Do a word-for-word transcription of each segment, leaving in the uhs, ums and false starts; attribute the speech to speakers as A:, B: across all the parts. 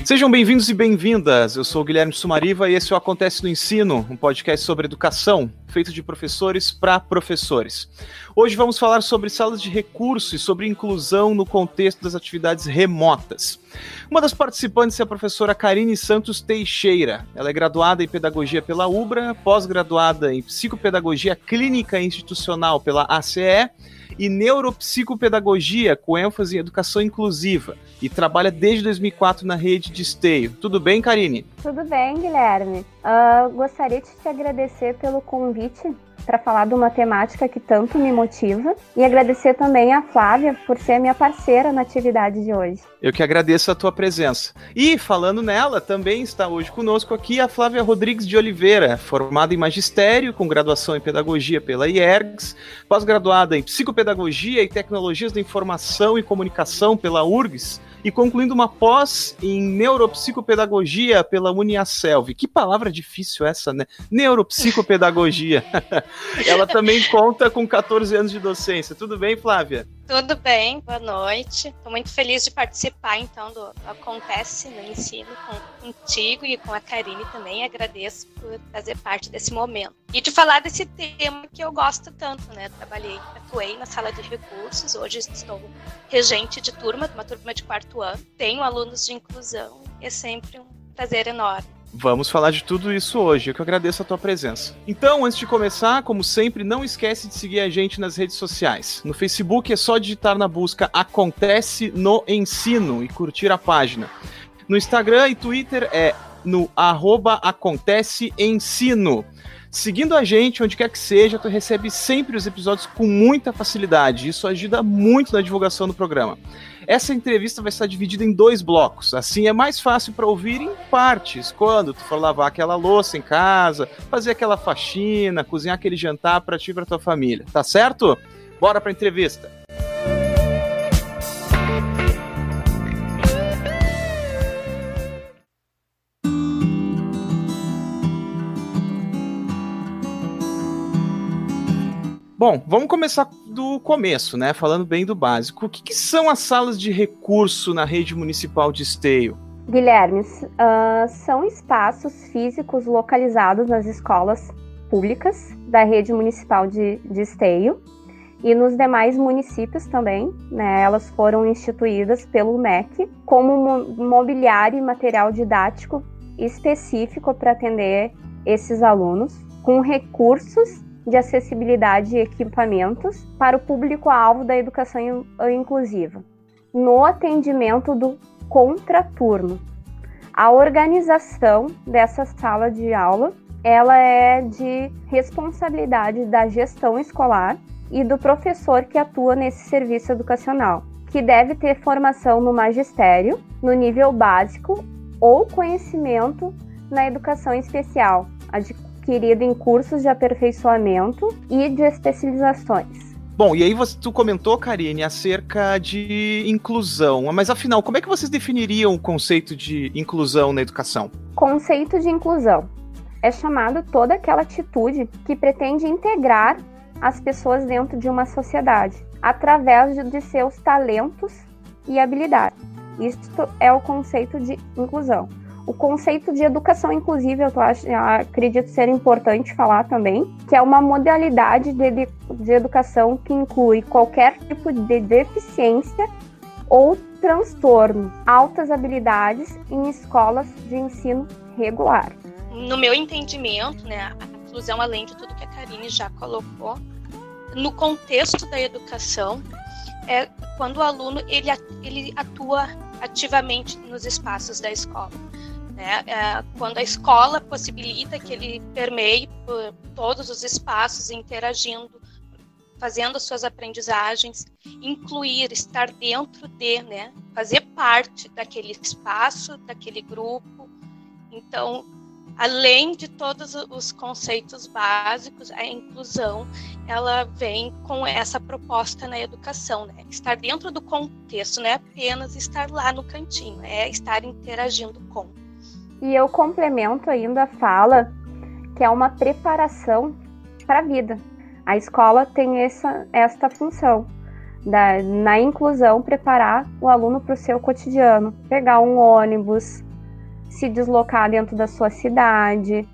A: Sejam bem-vindos e bem-vindas, eu sou o Guilherme Sumariva e esse é o Acontece no Ensino, um podcast sobre educação, feito de professores para professores. Hoje vamos falar sobre salas de recurso e sobre inclusão no contexto das atividades remotas. Uma das participantes é a professora Karine Santos Teixeira. Ela é graduada em Pedagogia pela UBRA, pós-graduada em Psicopedagogia Clínica e Institucional pela A C E e Neuropsicopedagogia, com ênfase em Educação Inclusiva, e trabalha desde dois mil e quatro na rede de Esteio. Tudo bem, Karine?
B: Tudo bem, Guilherme. Uh, gostaria de te agradecer pelo convite para falar de uma temática que tanto me motiva e agradecer também a Flávia por ser minha parceira na atividade de hoje.
A: Eu que agradeço a tua presença. E, falando nela, também está hoje conosco aqui a Flávia Rodrigues de Oliveira, formada em Magistério, com graduação em Pedagogia pela I E R G S, pós-graduada em Psicopedagogia e Tecnologias da Informação e Comunicação pela U R G S, e concluindo uma pós em Neuropsicopedagogia pela Uniaselv. Que palavra difícil essa, né? Neuropsicopedagogia. Ela também conta com catorze anos de docência. Tudo bem, Flávia?
C: Tudo bem, boa noite. Estou muito feliz de participar, então, do Acontece no Ensino com, contigo e com a Karine também. Agradeço por fazer parte desse momento. E de falar desse tema que eu gosto tanto, né? Trabalhei, atuei na sala de recursos, hoje estou regente de turma, uma turma de quarto ano. Tenho alunos de inclusão, é sempre um prazer enorme.
A: Vamos falar de tudo isso hoje, eu que agradeço a tua presença. Então, antes de começar, como sempre, não esquece de seguir a gente nas redes sociais. No Facebook é só digitar na busca Acontece no Ensino e curtir a página. No Instagram e Twitter é no arroba Acontece Ensino. Seguindo a gente, onde quer que seja, tu recebe sempre os episódios com muita facilidade. Isso ajuda muito na divulgação do programa. Essa entrevista vai estar dividida em dois blocos. Assim é mais fácil para ouvir em partes, quando tu for lavar aquela louça em casa, fazer aquela faxina, cozinhar aquele jantar para ti e para tua família. Tá certo? Bora para a entrevista. Bom, vamos começar do começo, né? Falando bem do básico. O que, que são as salas de recurso na rede municipal de Esteio?
B: Guilherme, uh, são espaços físicos localizados nas escolas públicas da rede municipal de, de Esteio e nos demais municípios também, né? Elas foram instituídas pelo M E C como mobiliário e material didático específico para atender esses alunos, com recursos de acessibilidade e equipamentos para o público-alvo da educação inclusiva, no atendimento do contraturno. A organização dessa sala de aula, ela é de responsabilidade da gestão escolar e do professor que atua nesse serviço educacional, que deve ter formação no magistério, no nível básico ou conhecimento na educação especial, adquirido em cursos de aperfeiçoamento e de especializações.
A: Bom, e aí você, tu comentou, Karine, acerca de inclusão, mas afinal, como é que vocês definiriam o conceito de inclusão na educação?
B: Conceito de inclusão é chamado toda aquela atitude que pretende integrar as pessoas dentro de uma sociedade, através de, de seus talentos e habilidades. Isto é o conceito de inclusão. O conceito de educação inclusiva, eu, acho, eu acredito ser importante falar também, que é uma modalidade de, de educação que inclui qualquer tipo de deficiência ou transtorno, altas habilidades em escolas de ensino regular.
C: No meu entendimento, né, a inclusão, além de tudo que a Karine já colocou, no contexto da educação, é quando o aluno ele, ele atua ativamente nos espaços da escola. Né? É, quando a escola possibilita que ele permeie por todos os espaços, interagindo, fazendo as suas aprendizagens, incluir, estar dentro de, né? Fazer parte daquele espaço, daquele grupo. Então, além de todos os conceitos básicos, a inclusão, ela vem com essa proposta na educação, né? Estar dentro do contexto, não é apenas estar lá no cantinho, é estar interagindo com.
B: E eu complemento ainda a fala que é uma preparação para a vida. A escola tem essa, esta função, da, na inclusão, preparar o aluno para o seu cotidiano. Pegar um ônibus, se deslocar dentro da sua cidade,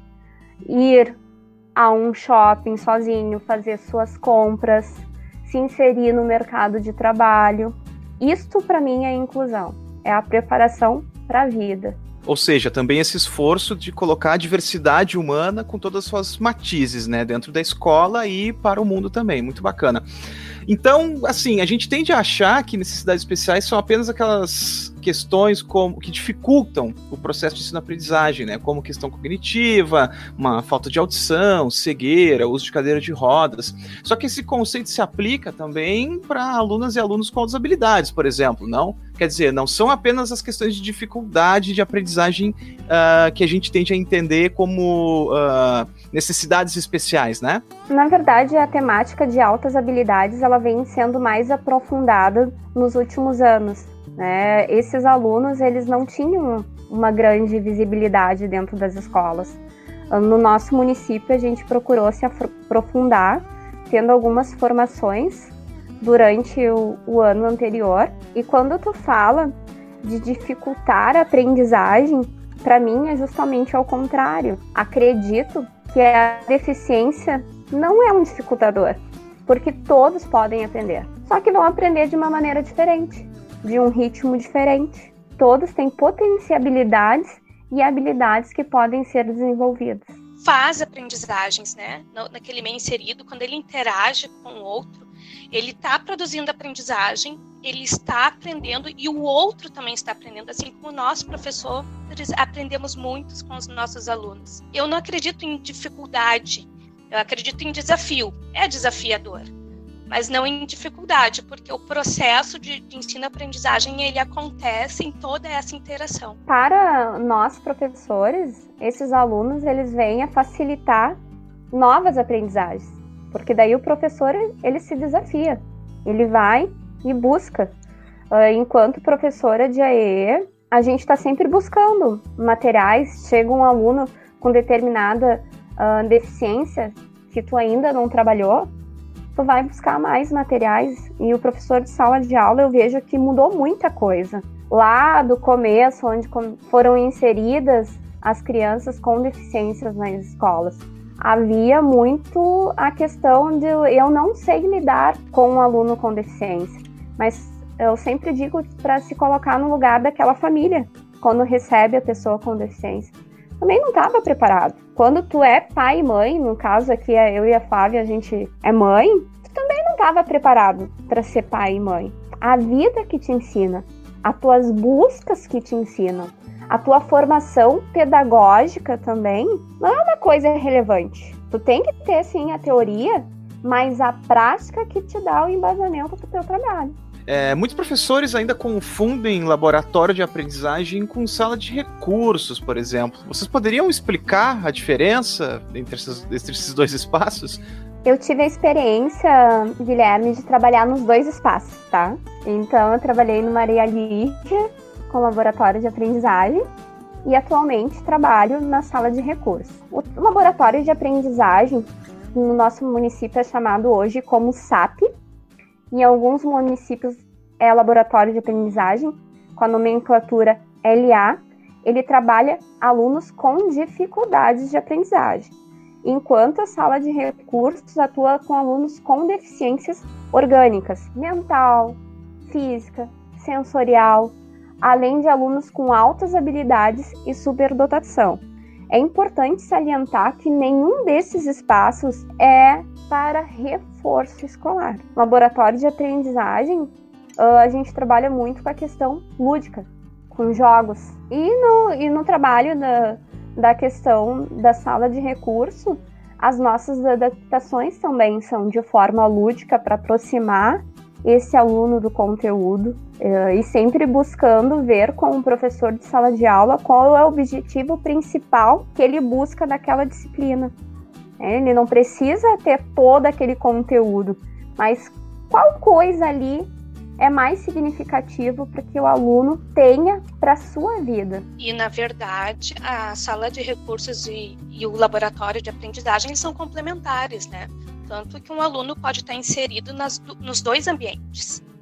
B: ir a um shopping sozinho, fazer suas compras, se inserir no mercado de trabalho. Isto, para mim, é inclusão. É a preparação para a vida.
A: Ou seja, também esse esforço de colocar a diversidade humana com todas as suas matizes, né, dentro da escola e para o mundo também. Muito bacana. Então, assim, a gente tende a achar que necessidades especiais são apenas aquelas questões como, que dificultam o processo de ensino-aprendizagem, né? Como questão cognitiva, uma falta de audição, cegueira, uso de cadeira de rodas. Só que esse conceito se aplica também para alunas e alunos com outras habilidades, por exemplo, não? Quer dizer, não são apenas as questões de dificuldade de aprendizagem uh, que a gente tende a entender como uh, necessidades especiais, né?
B: Na verdade, a temática de altas habilidades ela vem sendo mais aprofundada nos últimos anos. Né? Esses alunos eles não tinham uma grande visibilidade dentro das escolas. No nosso município, a gente procurou se aprofundar, tendo algumas formações durante o, o ano anterior. E quando tu fala de dificultar a aprendizagem, para mim é justamente ao contrário. Acredito que a deficiência não é um dificultador, porque todos podem aprender, só que vão aprender de uma maneira diferente, de um ritmo diferente. Todos têm potencialidades e habilidades que podem ser desenvolvidas.
C: Faz aprendizagens, né? Naquele meio inserido, quando ele interage com o outro, ele está produzindo aprendizagem, ele está aprendendo e o outro também está aprendendo, assim como nós, professores, aprendemos muito com os nossos alunos. Eu não acredito em dificuldade, eu acredito em desafio. É desafiador, mas não em dificuldade, porque o processo de, de ensino-aprendizagem ele acontece em toda essa interação.
B: Para nós, professores, esses alunos eles vêm a facilitar novas aprendizagens, porque daí o professor ele se desafia, ele vai e busca. Enquanto professora de A E E, a gente está sempre buscando materiais. Chega um aluno com determinada uh, deficiência que tu ainda não trabalhou, tu vai buscar mais materiais. E o professor de sala de aula, eu vejo que mudou muita coisa. Lá do começo, onde foram inseridas as crianças com deficiências nas escolas, havia muito a questão de eu não sei lidar com um aluno com deficiência, mas eu sempre digo para se colocar no lugar daquela família quando recebe a pessoa com deficiência. Também não estava preparado. Quando tu é pai e mãe, no caso aqui é eu e a Flávia, a gente é mãe, tu também não estava preparado para ser pai e mãe. A vida que te ensina, as tuas buscas que te ensinam, a tua formação pedagógica também não é uma coisa relevante. Tu tem que ter, sim, a teoria, mas a prática que te dá o embasamento do teu trabalho.
A: É, muitos professores ainda confundem laboratório de aprendizagem com sala de recursos, por exemplo. Vocês poderiam explicar a diferença entre esses, entre esses dois espaços?
B: Eu tive a experiência, Guilherme, de trabalhar nos dois espaços, tá? Então, eu trabalhei no Maria Lídia, com laboratório de aprendizagem, e atualmente trabalho na sala de recursos. O laboratório de aprendizagem no nosso município é chamado hoje como S A P. Em alguns municípios é laboratório de aprendizagem, com a nomenclatura L A. Ele trabalha alunos com dificuldades de aprendizagem, enquanto a sala de recursos atua com alunos com deficiências orgânicas, mental, física, sensorial, além de alunos com altas habilidades e superdotação. É importante salientar que nenhum desses espaços é para reforço escolar. No laboratório de aprendizagem, a gente trabalha muito com a questão lúdica, com jogos. E no, e no trabalho da, da questão da sala de recurso, as nossas adaptações também são de forma lúdica para aproximar esse aluno do conteúdo, e sempre buscando ver com o professor de sala de aula qual é o objetivo principal que ele busca daquela disciplina. Ele não precisa ter todo aquele conteúdo, mas qual coisa ali é mais significativo para que o aluno tenha para a sua vida.
C: E, na verdade, a sala de recursos e, e o laboratório de aprendizagem são complementares, né? Tanto que um aluno pode estar inserido nas, nos dois ambientes.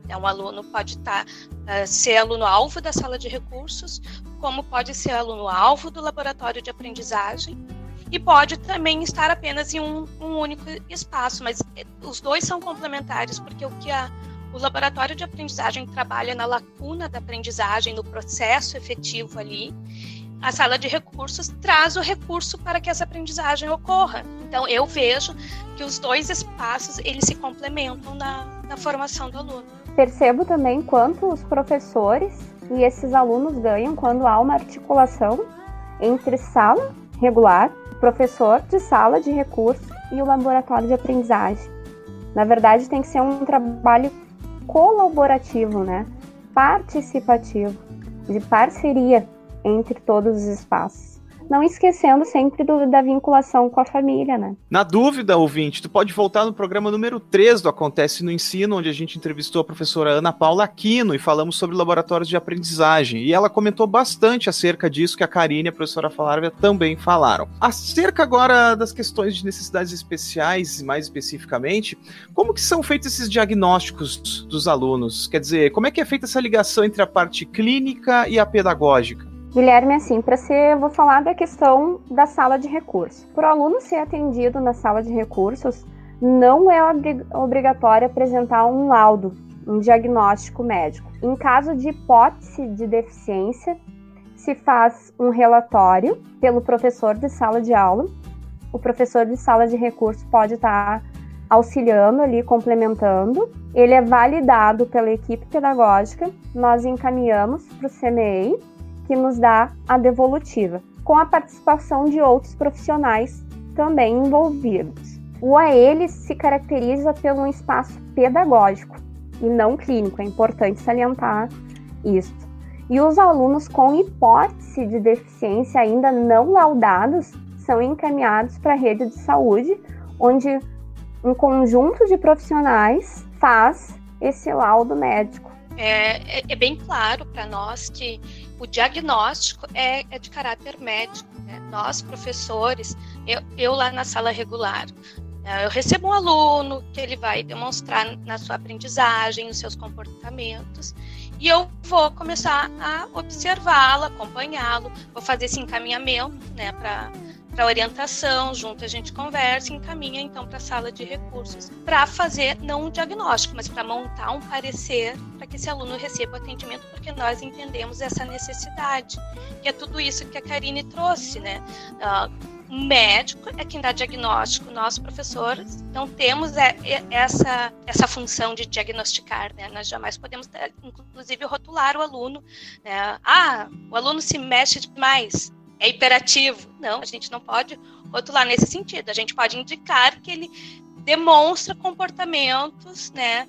C: Um aluno pode estar, uh, ser aluno-alvo da sala de recursos, como pode ser aluno-alvo do laboratório de aprendizagem, e pode também estar apenas em um, um único espaço, mas os dois são complementares, porque o que a, o laboratório de aprendizagem trabalha na lacuna da aprendizagem, no processo efetivo ali, a sala de recursos traz o recurso para que essa aprendizagem ocorra. Então, eu vejo que os dois espaços, eles se complementam na, na formação do aluno.
B: Percebo também quanto os professores e esses alunos ganham quando há uma articulação entre sala regular, professor de sala de recursos e o laboratório de aprendizagem. Na verdade, tem que ser um trabalho colaborativo, né? Participativo, de parceria entre todos os espaços. Não esquecendo sempre do, da vinculação com a família, né?
A: Na dúvida, ouvinte, tu pode voltar no programa número três do Acontece no Ensino, onde a gente entrevistou a professora Ana Paula Aquino e falamos sobre laboratórios de aprendizagem. E ela comentou bastante acerca disso que a Karine e a professora Flávia também falaram. Acerca agora das questões de necessidades especiais, mais especificamente, como que são feitos esses diagnósticos dos alunos? Quer dizer, como é que é feita essa ligação entre a parte clínica e a pedagógica?
B: Guilherme, assim, para ser, eu vou falar da questão da sala de recursos. Para o aluno ser atendido na sala de recursos, não é obrigatório apresentar um laudo, um diagnóstico médico. Em caso de hipótese de deficiência, se faz um relatório pelo professor de sala de aula. O professor de sala de recursos pode estar auxiliando ali, complementando. Ele é validado pela equipe pedagógica, nós encaminhamos para o C M E I, que nos dá a devolutiva, com a participação de outros profissionais também envolvidos. O A E L se caracteriza pelo um espaço pedagógico e não clínico, é importante salientar isso. E os alunos com hipótese de deficiência ainda não laudados são encaminhados para a rede de saúde, onde um conjunto de profissionais faz esse laudo médico.
C: É, é, é bem claro para nós que o diagnóstico é, é de caráter médico, né? Nós, professores, eu, eu lá na sala regular, eu recebo um aluno que ele vai demonstrar na sua aprendizagem, os seus comportamentos, e eu vou começar a observá-lo, acompanhá-lo, vou fazer esse encaminhamento, né, para para orientação, junto a gente conversa e encaminha então para a sala de recursos, para fazer não um diagnóstico, mas para montar um parecer para que esse aluno receba o atendimento, porque nós entendemos essa necessidade, que é tudo isso que a Karine trouxe, né? Uh, o médico é quem dá diagnóstico, nós professores não temos essa, essa função de diagnosticar, né? Nós jamais podemos, inclusive, rotular o aluno, né? Ah, o aluno se mexe demais, é hiperativo. Não, a gente não pode rotular nesse sentido. A gente pode indicar que ele demonstra comportamentos, né,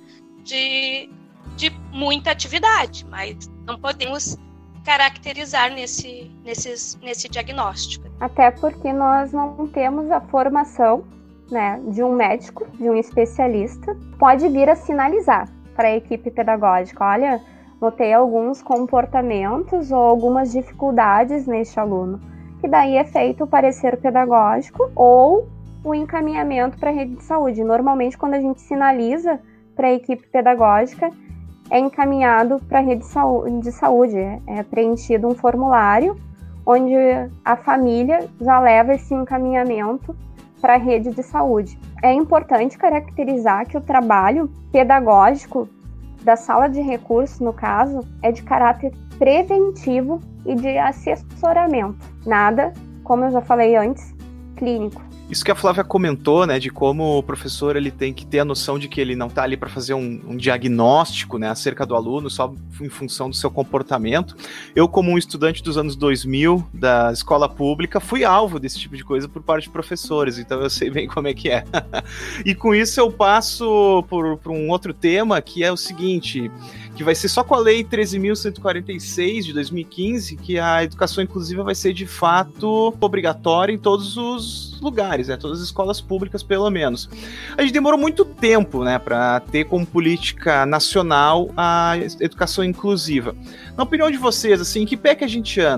C: de, de muita atividade, mas não podemos caracterizar nesse, nesses, nesse diagnóstico.
B: Até porque nós não temos a formação, né, de um médico, de um especialista. Pode vir a sinalizar para a equipe pedagógica, olha, notei alguns comportamentos ou algumas dificuldades neste aluno, que daí é feito o parecer pedagógico ou o encaminhamento para a rede de saúde. Normalmente, quando a gente sinaliza para a equipe pedagógica, é encaminhado para a rede de saúde, é preenchido um formulário onde a família já leva esse encaminhamento para a rede de saúde. É importante caracterizar que o trabalho pedagógico da sala de recursos, no caso, é de caráter preventivo e de assessoramento. Nada, como eu já falei antes, clínico.
A: Isso que a Flávia comentou, né, de como o professor ele tem que ter a noção de que ele não está ali para fazer um, um diagnóstico, né, acerca do aluno, só em função do seu comportamento. Eu, como um estudante dos anos dois mil, da escola pública, fui alvo desse tipo de coisa por parte de professores, então eu sei bem como é que é. E com isso eu passo por, por um outro tema, que é o seguinte, que vai ser só com a Lei treze mil cento e quarenta e seis de dois mil e quinze, que a educação inclusiva vai ser de fato obrigatória em todos os lugares, né? Todas as escolas públicas, pelo menos. A gente demorou muito tempo, né, para ter como política nacional a educação inclusiva. Na opinião de vocês, assim, em que pé que a gente anda?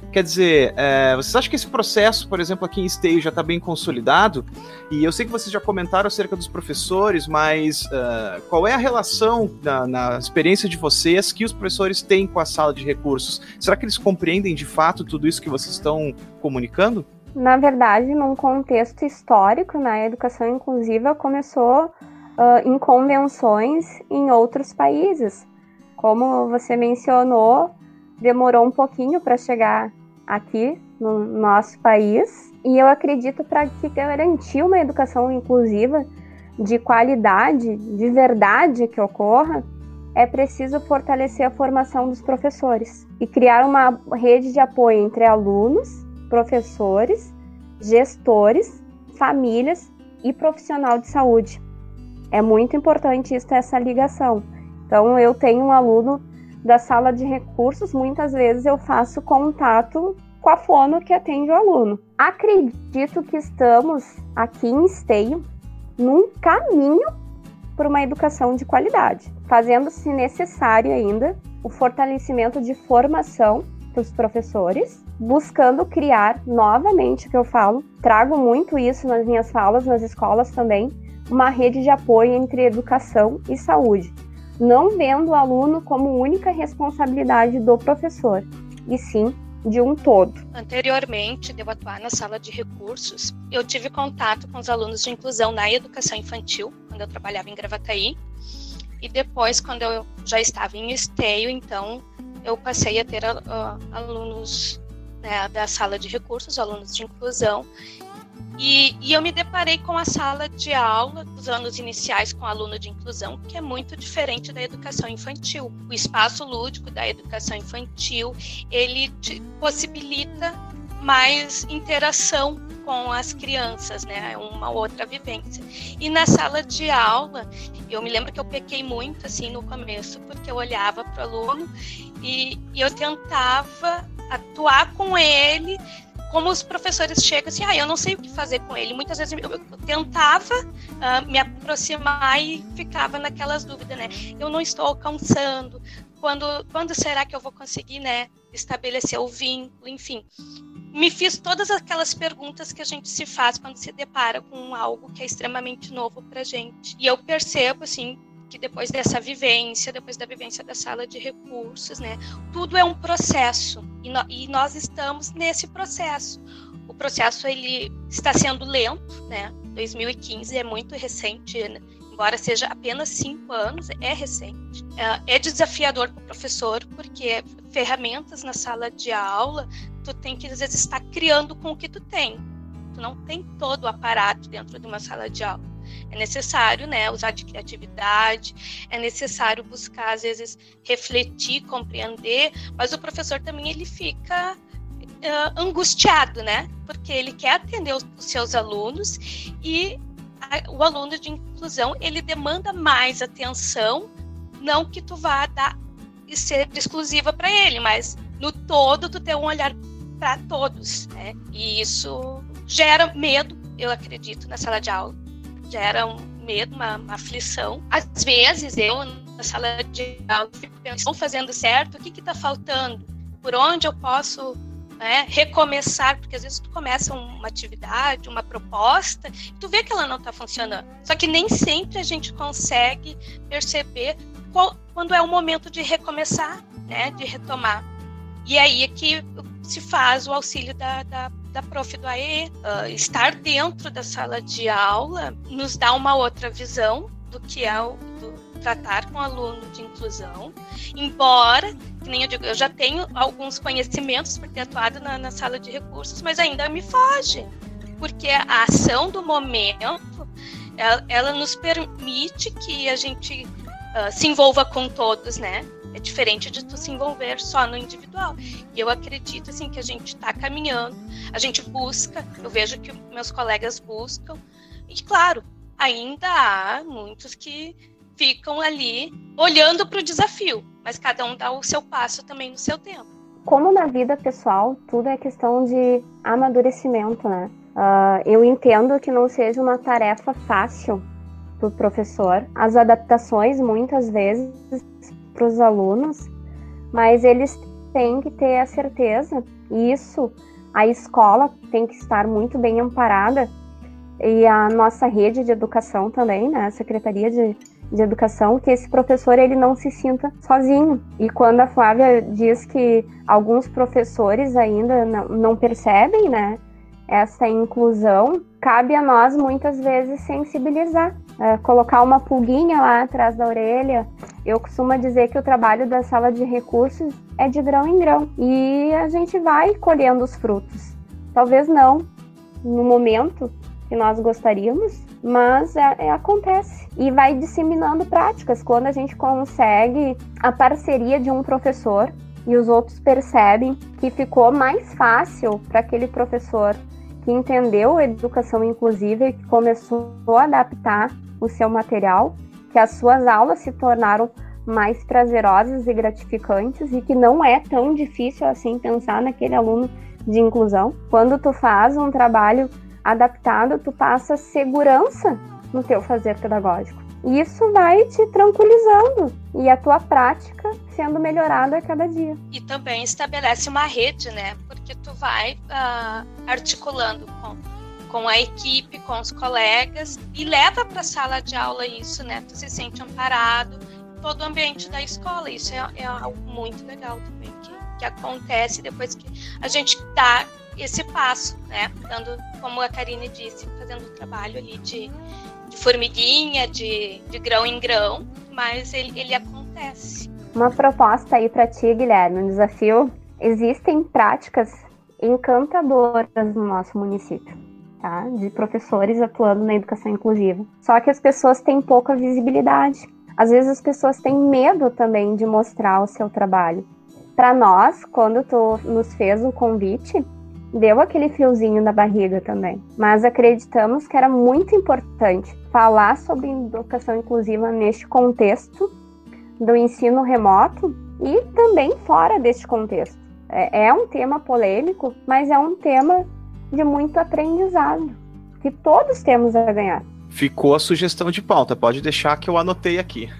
A: Quer dizer, é, vocês acham que esse processo, por exemplo, aqui em Esteio já está bem consolidado? E eu sei que vocês já comentaram acerca dos professores, mas uh, qual é a relação na, na experiência de vocês que os professores têm com a sala de recursos? Será que eles compreendem de fato tudo isso que vocês estão comunicando?
B: Na verdade, num contexto histórico, né, a educação inclusiva começou uh, em convenções em outros países. Como você mencionou, demorou um pouquinho para chegar aqui no nosso país. E eu acredito para que garantir uma educação inclusiva de qualidade, de verdade que ocorra, é preciso fortalecer a formação dos professores e criar uma rede de apoio entre alunos, professores, gestores, famílias e profissional de saúde. É muito importante isso, essa ligação. Então, eu tenho um aluno da sala de recursos, muitas vezes eu faço contato com a fono que atende o aluno. Acredito que estamos aqui em Esteio num caminho para uma educação de qualidade, fazendo-se necessário ainda o fortalecimento de formação dos professores, buscando criar novamente, o que eu falo, trago muito isso nas minhas falas, nas escolas também, uma rede de apoio entre educação e saúde, não vendo o aluno como única responsabilidade do professor, e sim de um todo.
C: Anteriormente de eu atuar na sala de recursos, eu tive contato com os alunos de inclusão na educação infantil, quando eu trabalhava em Gravataí, e depois, quando eu já estava em Esteio, então, eu passei a ter uh, alunos, né, da sala de recursos, alunos de inclusão, E, e eu me deparei com a sala de aula dos anos iniciais com aluno de inclusão, que é muito diferente da educação infantil. O espaço lúdico da educação infantil, ele te possibilita mais interação com as crianças, né? É uma outra vivência. E na sala de aula, eu me lembro que eu pequei muito assim no começo, porque eu olhava para o aluno e, e eu tentava atuar com ele. Como os professores chegam assim, ah, eu não sei o que fazer com ele. Muitas vezes eu, eu tentava uh, me aproximar e ficava naquelas dúvidas, né? Eu não estou alcançando. Quando, quando será que eu vou conseguir, né, estabelecer o vínculo? Enfim, me fiz todas aquelas perguntas que a gente se faz quando se depara com algo que é extremamente novo para a gente. E eu percebo, assim, que depois dessa vivência, depois da vivência da sala de recursos, né, tudo é um processo e, no, e nós estamos nesse processo. O processo ele está sendo lento, né? dois mil e quinze é muito recente, né? Embora seja apenas cinco anos, é recente. É, é desafiador para o professor porque ferramentas na sala de aula tu tem que às vezes estar criando com o que tu tem. Tu não tem todo o aparato dentro de uma sala de aula. É necessário, né, usar de criatividade, é necessário buscar, às vezes, refletir, compreender, mas o professor também ele fica uh, angustiado, né, porque ele quer atender os, os seus alunos e a, o aluno de inclusão, ele demanda mais atenção, não que tu vá dar e ser exclusiva para ele, mas no todo tu tem um olhar para todos, né, e isso gera medo, eu acredito, na sala de aula. Gera um medo, uma, uma aflição. Às vezes, eu, na sala de aula, fico pensando, estou fazendo certo? O que está faltando? Por onde eu posso, né, recomeçar? Porque às vezes tu começa uma atividade, uma proposta, e tu vê que ela não está funcionando. Só que nem sempre a gente consegue perceber qual, quando é o momento de recomeçar, né, de retomar. E aí é que se faz o auxílio da, da da prof do A E E, uh, estar dentro da sala de aula nos dá uma outra visão do que é o do tratar com o aluno de inclusão, embora, que nem eu digo, eu já tenho alguns conhecimentos por ter atuado na, na sala de recursos, mas ainda me foge, porque a ação do momento, ela, ela nos permite que a gente uh, se envolva com todos, né? É diferente de tu se envolver só no individual. E eu acredito, assim, que a gente está caminhando, a gente busca, eu vejo que meus colegas buscam, e claro, ainda há muitos que ficam ali olhando para o desafio, mas cada um dá o seu passo também no seu tempo.
B: Como na vida pessoal, tudo é questão de amadurecimento, né? Uh, eu entendo que não seja uma tarefa fácil para o professor, as adaptações muitas vezes para os alunos, mas eles têm que ter a certeza E isso, a escola tem que estar muito bem amparada, e a nossa rede de educação também, né, a Secretaria de, de Educação, que esse professor ele não se sinta sozinho. E quando a Flávia diz que alguns professores ainda não, não percebem, né, essa inclusão, cabe a nós muitas vezes sensibilizar, é, colocar uma pulguinha lá atrás da orelha. Eu costumo dizer que o trabalho da sala de recursos é de grão em grão, e a gente vai colhendo os frutos. Talvez não no momento que nós gostaríamos, mas é, é, acontece. E vai disseminando práticas. Quando a gente consegue a parceria de um professor e os outros percebem que ficou mais fácil para aquele professor que entendeu a educação inclusiva e que começou a adaptar o seu material, que as suas aulas se tornaram mais prazerosas e gratificantes, e que não é tão difícil assim pensar naquele aluno de inclusão. Quando tu faz um trabalho adaptado, tu passa segurança no teu fazer pedagógico. E isso vai te tranquilizando, e a tua prática sendo melhorada a cada dia.
C: E também estabelece uma rede, né? Porque tu vai uh, articulando com, com a equipe, com os colegas, e leva para a sala de aula isso, né? Tu se sente amparado, todo o ambiente da escola. Isso é, é algo muito legal também, que, que acontece depois que a gente dá esse passo, né? Dando, como a Karine disse, fazendo o trabalho ali de, de formiguinha, de, de grão em grão, mas ele, ele acontece.
B: Uma proposta aí para ti, Guilherme, um desafio. Existem práticas encantadoras no nosso município, tá? De professores atuando na educação inclusiva. Só que as pessoas têm pouca visibilidade. Às vezes as pessoas têm medo também de mostrar o seu trabalho. Para nós, quando tu nos fez o convite, deu aquele friozinho na barriga também. Mas acreditamos que era muito importante falar sobre educação inclusiva neste contexto do ensino remoto e também fora deste contexto. É, é um tema polêmico, mas é um tema de muito aprendizado, que todos temos a ganhar.
A: Ficou a sugestão de pauta, pode deixar que eu anotei aqui.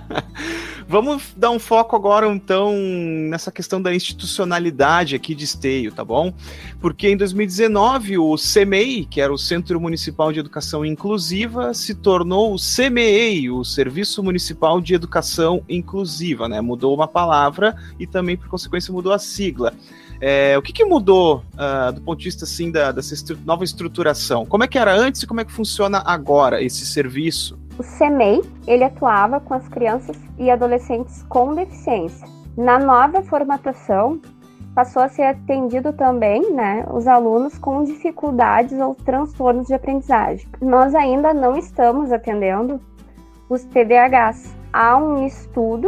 A: Vamos dar um foco agora, então, nessa questão da institucionalidade aqui de Esteio, tá bom? Porque em dois mil e dezenove, o CEMEI, que era o Centro Municipal de Educação Inclusiva, se tornou o CEMEI, o Serviço Municipal de Educação Inclusiva, né? Mudou uma palavra e também, por consequência, mudou a sigla. É, o que, que mudou uh, do ponto de vista assim, da, dessa estru- nova estruturação? Como é que era antes e como é que funciona agora esse serviço?
B: O CEMEI, ele atuava com as crianças e adolescentes com deficiência. Na nova formatação, passou a ser atendido também, né, os alunos com dificuldades ou transtornos de aprendizagem. Nós ainda não estamos atendendo os T D A Hs. Há um estudo,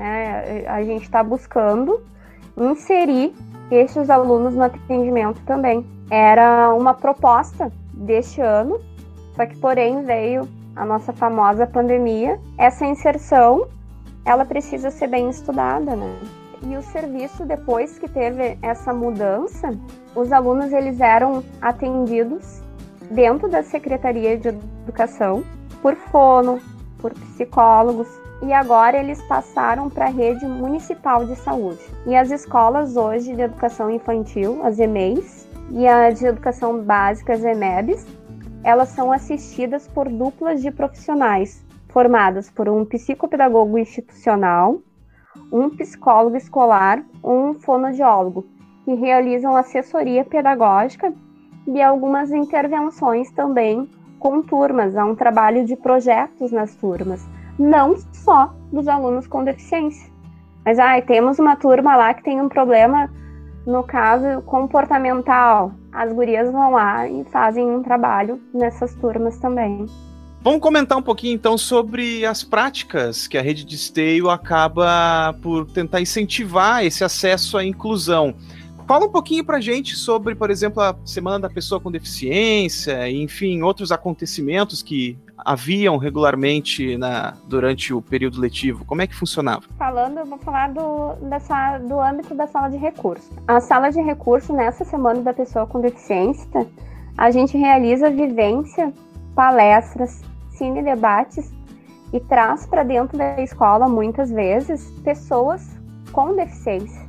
B: né, a gente está buscando inserir estes alunos no atendimento também. Era uma proposta deste ano, só que porém veio a nossa famosa pandemia. Essa inserção, ela precisa ser bem estudada, né? E o serviço, depois que teve essa mudança, os alunos eles eram atendidos dentro da Secretaria de Educação por fono, por psicólogos, e agora eles passaram para a rede municipal de saúde. E as escolas hoje de educação infantil, as E M E Is, e a de educação básica, as E M E Bs, elas são assistidas por duplas de profissionais, formadas por um psicopedagogo institucional, um psicólogo escolar, um fonoaudiólogo, que realizam assessoria pedagógica e algumas intervenções também com turmas. Há um trabalho de projetos nas turmas, não só dos alunos com deficiência. Mas ah, temos uma turma lá que tem um problema, no caso, comportamental. As gurias vão lá e fazem um trabalho nessas turmas também.
A: Vamos comentar um pouquinho, então, sobre as práticas que a rede de Esteio acaba por tentar incentivar esse acesso à inclusão. Fala um pouquinho pra gente sobre, por exemplo, a Semana da Pessoa com Deficiência, enfim, outros acontecimentos que haviam regularmente na, durante o período letivo. Como é que funcionava?
B: Falando, eu vou falar do, dessa, do âmbito da sala de recurso. A sala de recurso, nessa Semana da Pessoa com Deficiência, a gente realiza vivência, palestras, cine debates e traz para dentro da escola, muitas vezes, pessoas com deficiência.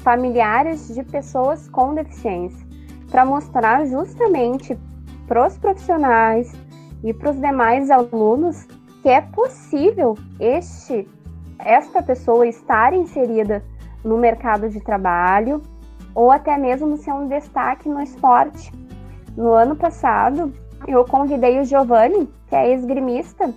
B: familiares de pessoas com deficiência, para mostrar justamente para os profissionais e para os demais alunos que é possível este, esta pessoa estar inserida no mercado de trabalho ou até mesmo ser um destaque no esporte. No ano passado, eu convidei o Giovanni, que é esgrimista.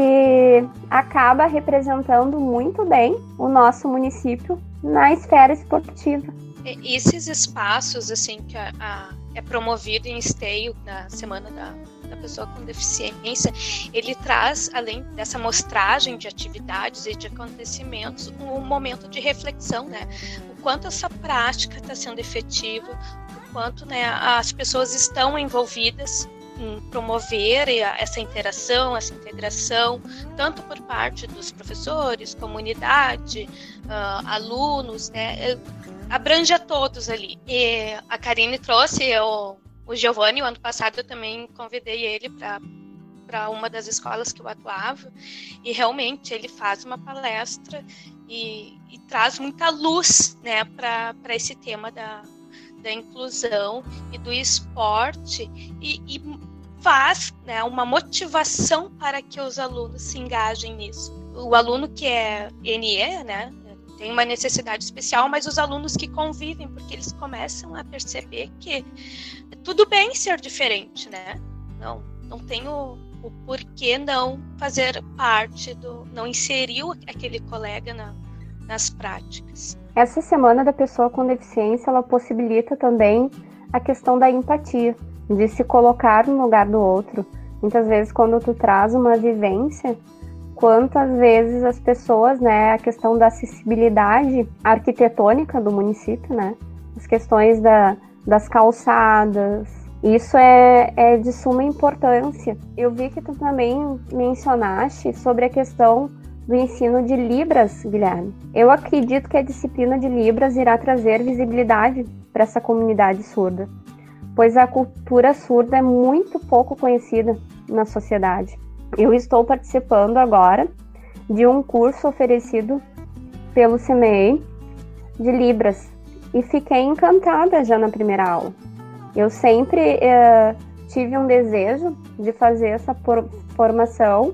B: Ele acaba representando muito bem o nosso município na esfera esportiva.
C: Esses espaços, assim, que a, a, é promovido em Esteio, na Semana da, da Pessoa com Deficiência, ele traz, além dessa mostragem de atividades e de acontecimentos, um momento de reflexão, né? O quanto essa prática está sendo efetiva, o quanto, né, as pessoas estão envolvidas em promover essa interação, essa integração, tanto por parte dos professores, comunidade, uh, alunos, né? Abrange a todos ali. E a Karine trouxe o, o Giovanni, o ano passado eu também convidei ele para para uma das escolas que eu atuava, e realmente ele faz uma palestra e, e traz muita luz, né, para esse tema da, da inclusão e do esporte, e, e faz, né, uma motivação para que os alunos se engajem nisso. O aluno que é N E, né, tem uma necessidade especial, mas os alunos que convivem, porque eles começam a perceber que tudo bem ser diferente, né? Não, não tem o, o porquê não fazer parte do, não inserir aquele colega na, nas práticas.
B: Essa Semana da Pessoa com Deficiência, ela possibilita também a questão da empatia, de se colocar no lugar do outro. Muitas vezes, quando tu traz uma vivência, quantas vezes as pessoas, né, a questão da acessibilidade arquitetônica do município, né, as questões da, das calçadas, isso é, é de suma importância. Eu vi que tu também mencionaste sobre a questão do ensino de Libras, Guilherme. Eu acredito que a disciplina de Libras irá trazer visibilidade para essa comunidade surda, pois a cultura surda é muito pouco conhecida na sociedade. Eu estou participando agora de um curso oferecido pelo C M E I de Libras e fiquei encantada já na primeira aula. Eu sempre eh, tive um desejo de fazer essa por- formação,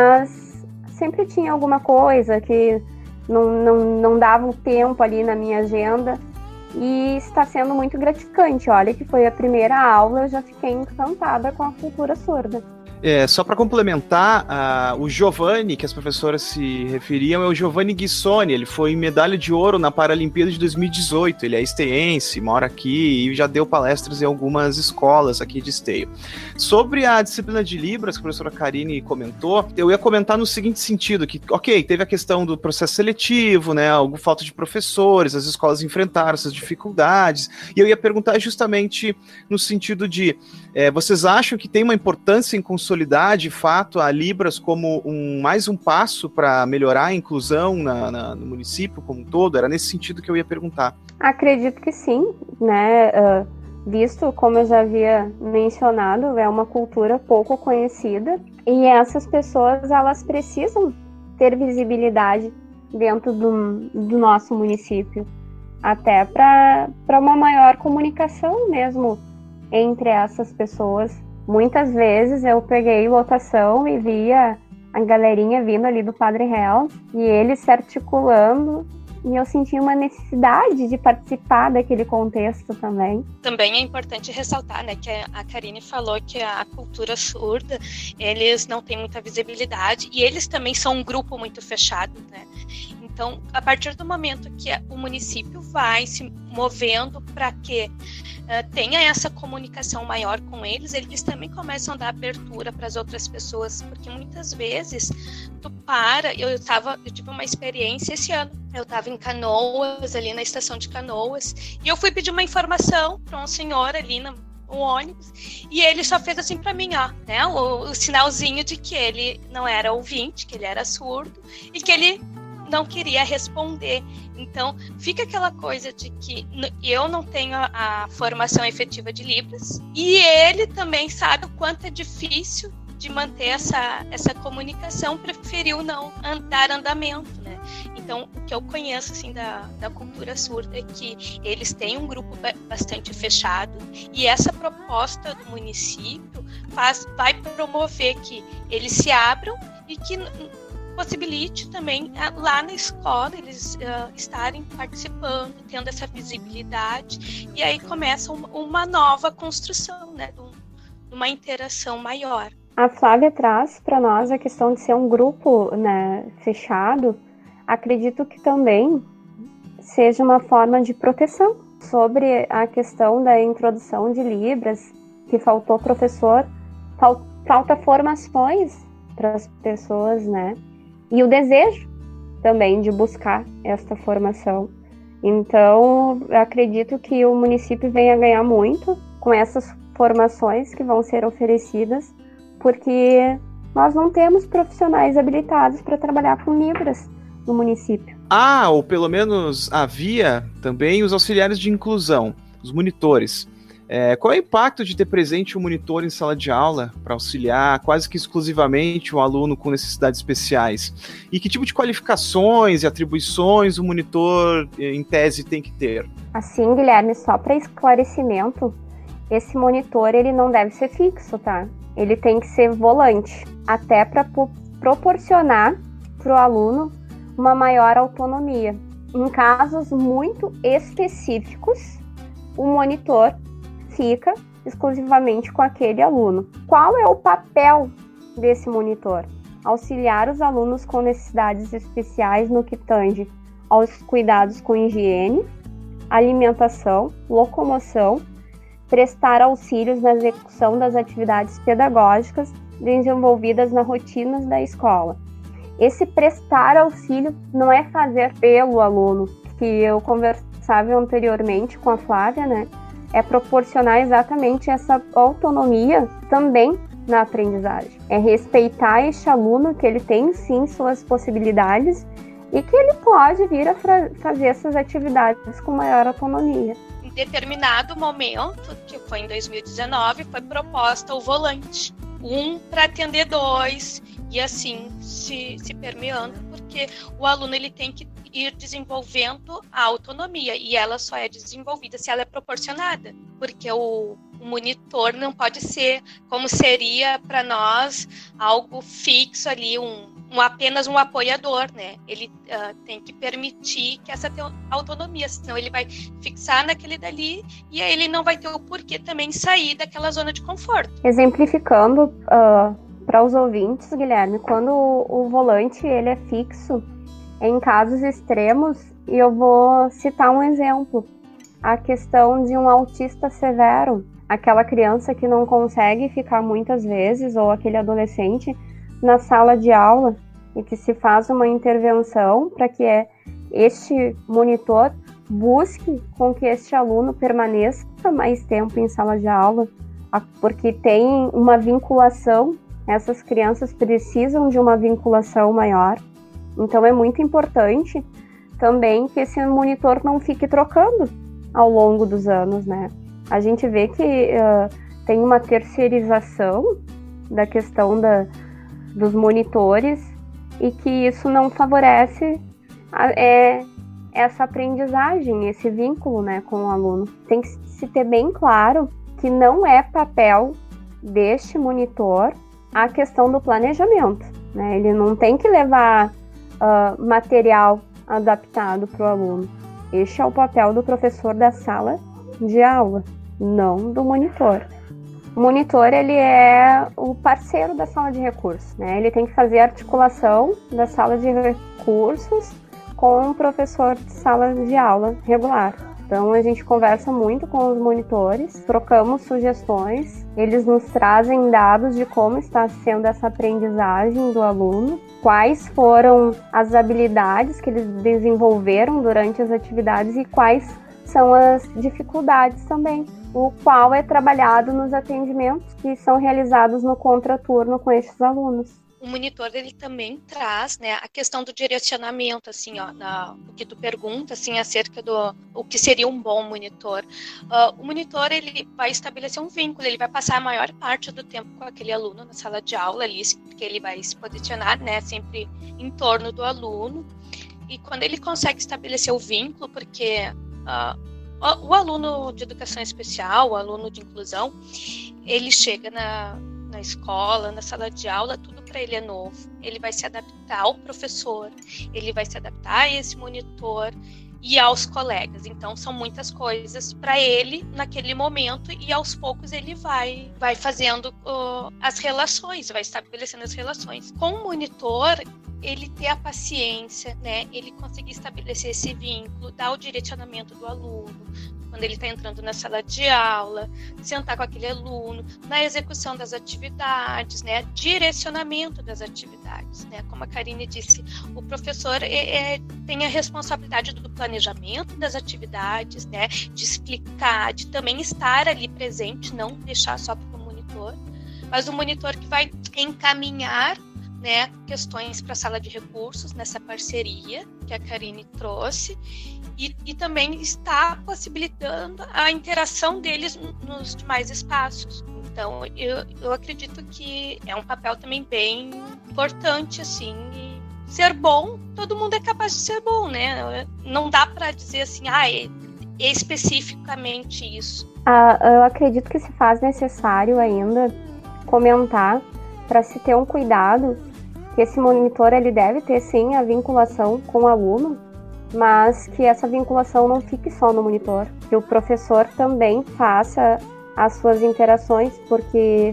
B: mas sempre tinha alguma coisa que não, não, não dava o tempo ali na minha agenda, e está sendo muito gratificante. Olha que foi a primeira aula, eu já fiquei encantada com a cultura surda.
A: É, só para complementar, uh, o Giovanni, que as professoras se referiam, é o Giovanni Guissoni. Ele foi medalha de ouro na Paralimpíada de dois mil e dezoito. Ele é esteiense, mora aqui e já deu palestras em algumas escolas aqui de Esteio. Sobre a disciplina de Libras, que a professora Karine comentou, eu ia comentar no seguinte sentido, que, ok, teve a questão do processo seletivo, né, alguma falta de professores, as escolas enfrentaram essas dificuldades, e eu ia perguntar justamente no sentido de, é, vocês acham que tem uma importância em consolidar de fato a Libras como um, mais um passo para melhorar a inclusão na, na, no município como um todo? Era nesse sentido que eu ia perguntar.
B: Acredito que sim, né? Uh, visto, como eu já havia mencionado, é uma cultura pouco conhecida, e essas pessoas, elas precisam ter visibilidade dentro do, do nosso município, até para uma maior comunicação mesmo entre essas pessoas. Muitas vezes eu peguei lotação e via a galerinha vindo ali do Padre Real e eles se articulando, e eu senti uma necessidade de participar daquele contexto também.
C: Também é importante ressaltar, né, que a Karine falou que a cultura surda, eles não têm muita visibilidade e eles também são um grupo muito fechado, né? Então, a partir do momento que o município vai se movendo para que uh, tenha essa comunicação maior com eles, eles também começam a dar abertura para as outras pessoas, porque muitas vezes tu para, eu, tava, eu tive uma experiência esse ano, eu estava em Canoas, ali na estação de Canoas, e eu fui pedir uma informação para um senhor ali no, no ônibus, e ele só fez assim para mim, ó, né, o, o sinalzinho de que ele não era ouvinte, que ele era surdo, e que ele não queria responder. Então, fica aquela coisa de que eu não tenho a, a formação efetiva de Libras, e ele também sabe o quanto é difícil de manter essa, essa comunicação, preferiu não dar andamento, né? Então, Então, o que eu conheço assim, da, da cultura surda é que eles têm um grupo bastante fechado, e essa proposta do município faz, vai promover que eles se abram e que possibilite também lá na escola eles uh, estarem participando, tendo essa visibilidade, e aí começa uma, uma nova construção, né, de uma interação maior.
B: A Flávia traz para nós a questão de ser um grupo, né, fechado. Acredito que também seja uma forma de proteção. Sobre a questão da introdução de Libras, que faltou professor, fal, falta formações para as pessoas, né? E o desejo também de buscar esta formação. Então, acredito que o município venha ganhar muito com essas formações que vão ser oferecidas, porque nós não temos profissionais habilitados para trabalhar com Libras no município.
A: Ah, ou pelo menos havia também os auxiliares de inclusão, os monitores. É, qual é o impacto de ter presente um monitor em sala de aula para auxiliar quase que exclusivamente um aluno com necessidades especiais? E que tipo de qualificações e atribuições o monitor, em tese, tem que ter?
B: Assim, Guilherme, só para esclarecimento, esse monitor ele não deve ser fixo, tá? Ele tem que ser volante, até para proporcionar para o aluno uma maior autonomia. Em casos muito específicos, o monitor fica exclusivamente com aquele aluno. Qual é o papel desse monitor? Auxiliar os alunos com necessidades especiais no que tange aos cuidados com higiene, alimentação, locomoção, prestar auxílios na execução das atividades pedagógicas desenvolvidas na rotina da escola. Esse prestar auxílio não é fazer pelo aluno, que eu conversava anteriormente com a Flávia, né? É proporcionar exatamente essa autonomia também na aprendizagem. É respeitar este aluno, que ele tem sim suas possibilidades e que ele pode vir a fazer essas atividades com maior autonomia.
C: Em determinado momento, que foi em dois mil e dezenove, foi proposta o volante. Um para atender dois, e assim se, se permeando, porque o aluno ele tem que ir desenvolvendo a autonomia, e ela só é desenvolvida se ela é proporcionada, porque o, o monitor não pode ser como seria para nós algo fixo ali, um, um apenas um apoiador, né? Ele uh, tem que permitir que essa autonomia, senão ele vai fixar naquele dali e aí ele não vai ter o porquê também sair daquela zona de conforto.
B: Exemplificando uh, para os ouvintes, Guilherme, quando o, o volante ele é fixo, em casos extremos, e eu vou citar um exemplo, a questão de um autista severo, aquela criança que não consegue ficar muitas vezes, ou aquele adolescente na sala de aula, e que se faz uma intervenção para que este monitor busque com que este aluno permaneça mais tempo em sala de aula, porque tem uma vinculação, essas crianças precisam de uma vinculação maior. Então é muito importante também que esse monitor não fique trocando ao longo dos anos, né? A gente vê que uh, tem uma terceirização da questão da, dos monitores e que isso não favorece a, é, essa aprendizagem, esse vínculo, né, com o aluno. Tem que se ter bem claro que não é papel deste monitor a questão do planejamento, né? Ele não tem que levar Uh, material adaptado para o aluno. Este é o papel do professor da sala de aula, não do monitor. O monitor ele é o parceiro da sala de recursos, né? Ele tem que fazer a articulação da sala de recursos com o professor de sala de aula regular. Então a gente conversa muito com os monitores, trocamos sugestões, eles nos trazem dados de como está sendo essa aprendizagem do aluno, quais foram as habilidades que eles desenvolveram durante as atividades e quais são as dificuldades também, o qual é trabalhado nos atendimentos que são realizados no contraturno com estes alunos.
C: O monitor ele também traz, né, a questão do direcionamento, assim, ó, na, o que tu pergunta, assim, acerca do o que seria um bom monitor. Uh, o monitor ele vai estabelecer um vínculo, ele vai passar a maior parte do tempo com aquele aluno na sala de aula ali, porque ele vai se posicionar, né, sempre em torno do aluno. e quando ele consegue estabelecer o vínculo, porque uh, o, o aluno de educação especial, o aluno de inclusão, ele chega na, na escola, na sala de aula, tudo para ele é novo. Ele vai se adaptar ao professor, ele vai se adaptar a esse monitor e aos colegas. Então são muitas coisas para ele naquele momento, e aos poucos ele vai, vai fazendo uh, as relações, vai estabelecendo as relações. Com o monitor, ele ter a paciência, né? Ele conseguir estabelecer esse vínculo, dar o direcionamento do aluno, quando ele está entrando na sala de aula, sentar com aquele aluno, na execução das atividades, né? Direcionamento das atividades, né? Como a Karine disse, o professor é, é, tem a responsabilidade do planejamento das atividades, né? De explicar, de também estar ali presente, não deixar só para o monitor, mas o monitor que vai encaminhar, né, questões para a sala de recursos, nessa parceria que a Karine trouxe, e, e também está possibilitando a interação deles nos demais espaços. Então, eu, eu acredito que é um papel também bem importante, assim, e ser bom, todo mundo é capaz de ser bom, né? Não dá para dizer assim, ah, é, é especificamente isso.
B: Ah, eu acredito que se faz necessário ainda comentar para se ter um cuidado, que esse monitor ele deve ter sim a vinculação com o aluno, mas que essa vinculação não fique só no monitor, que o professor também faça as suas interações, porque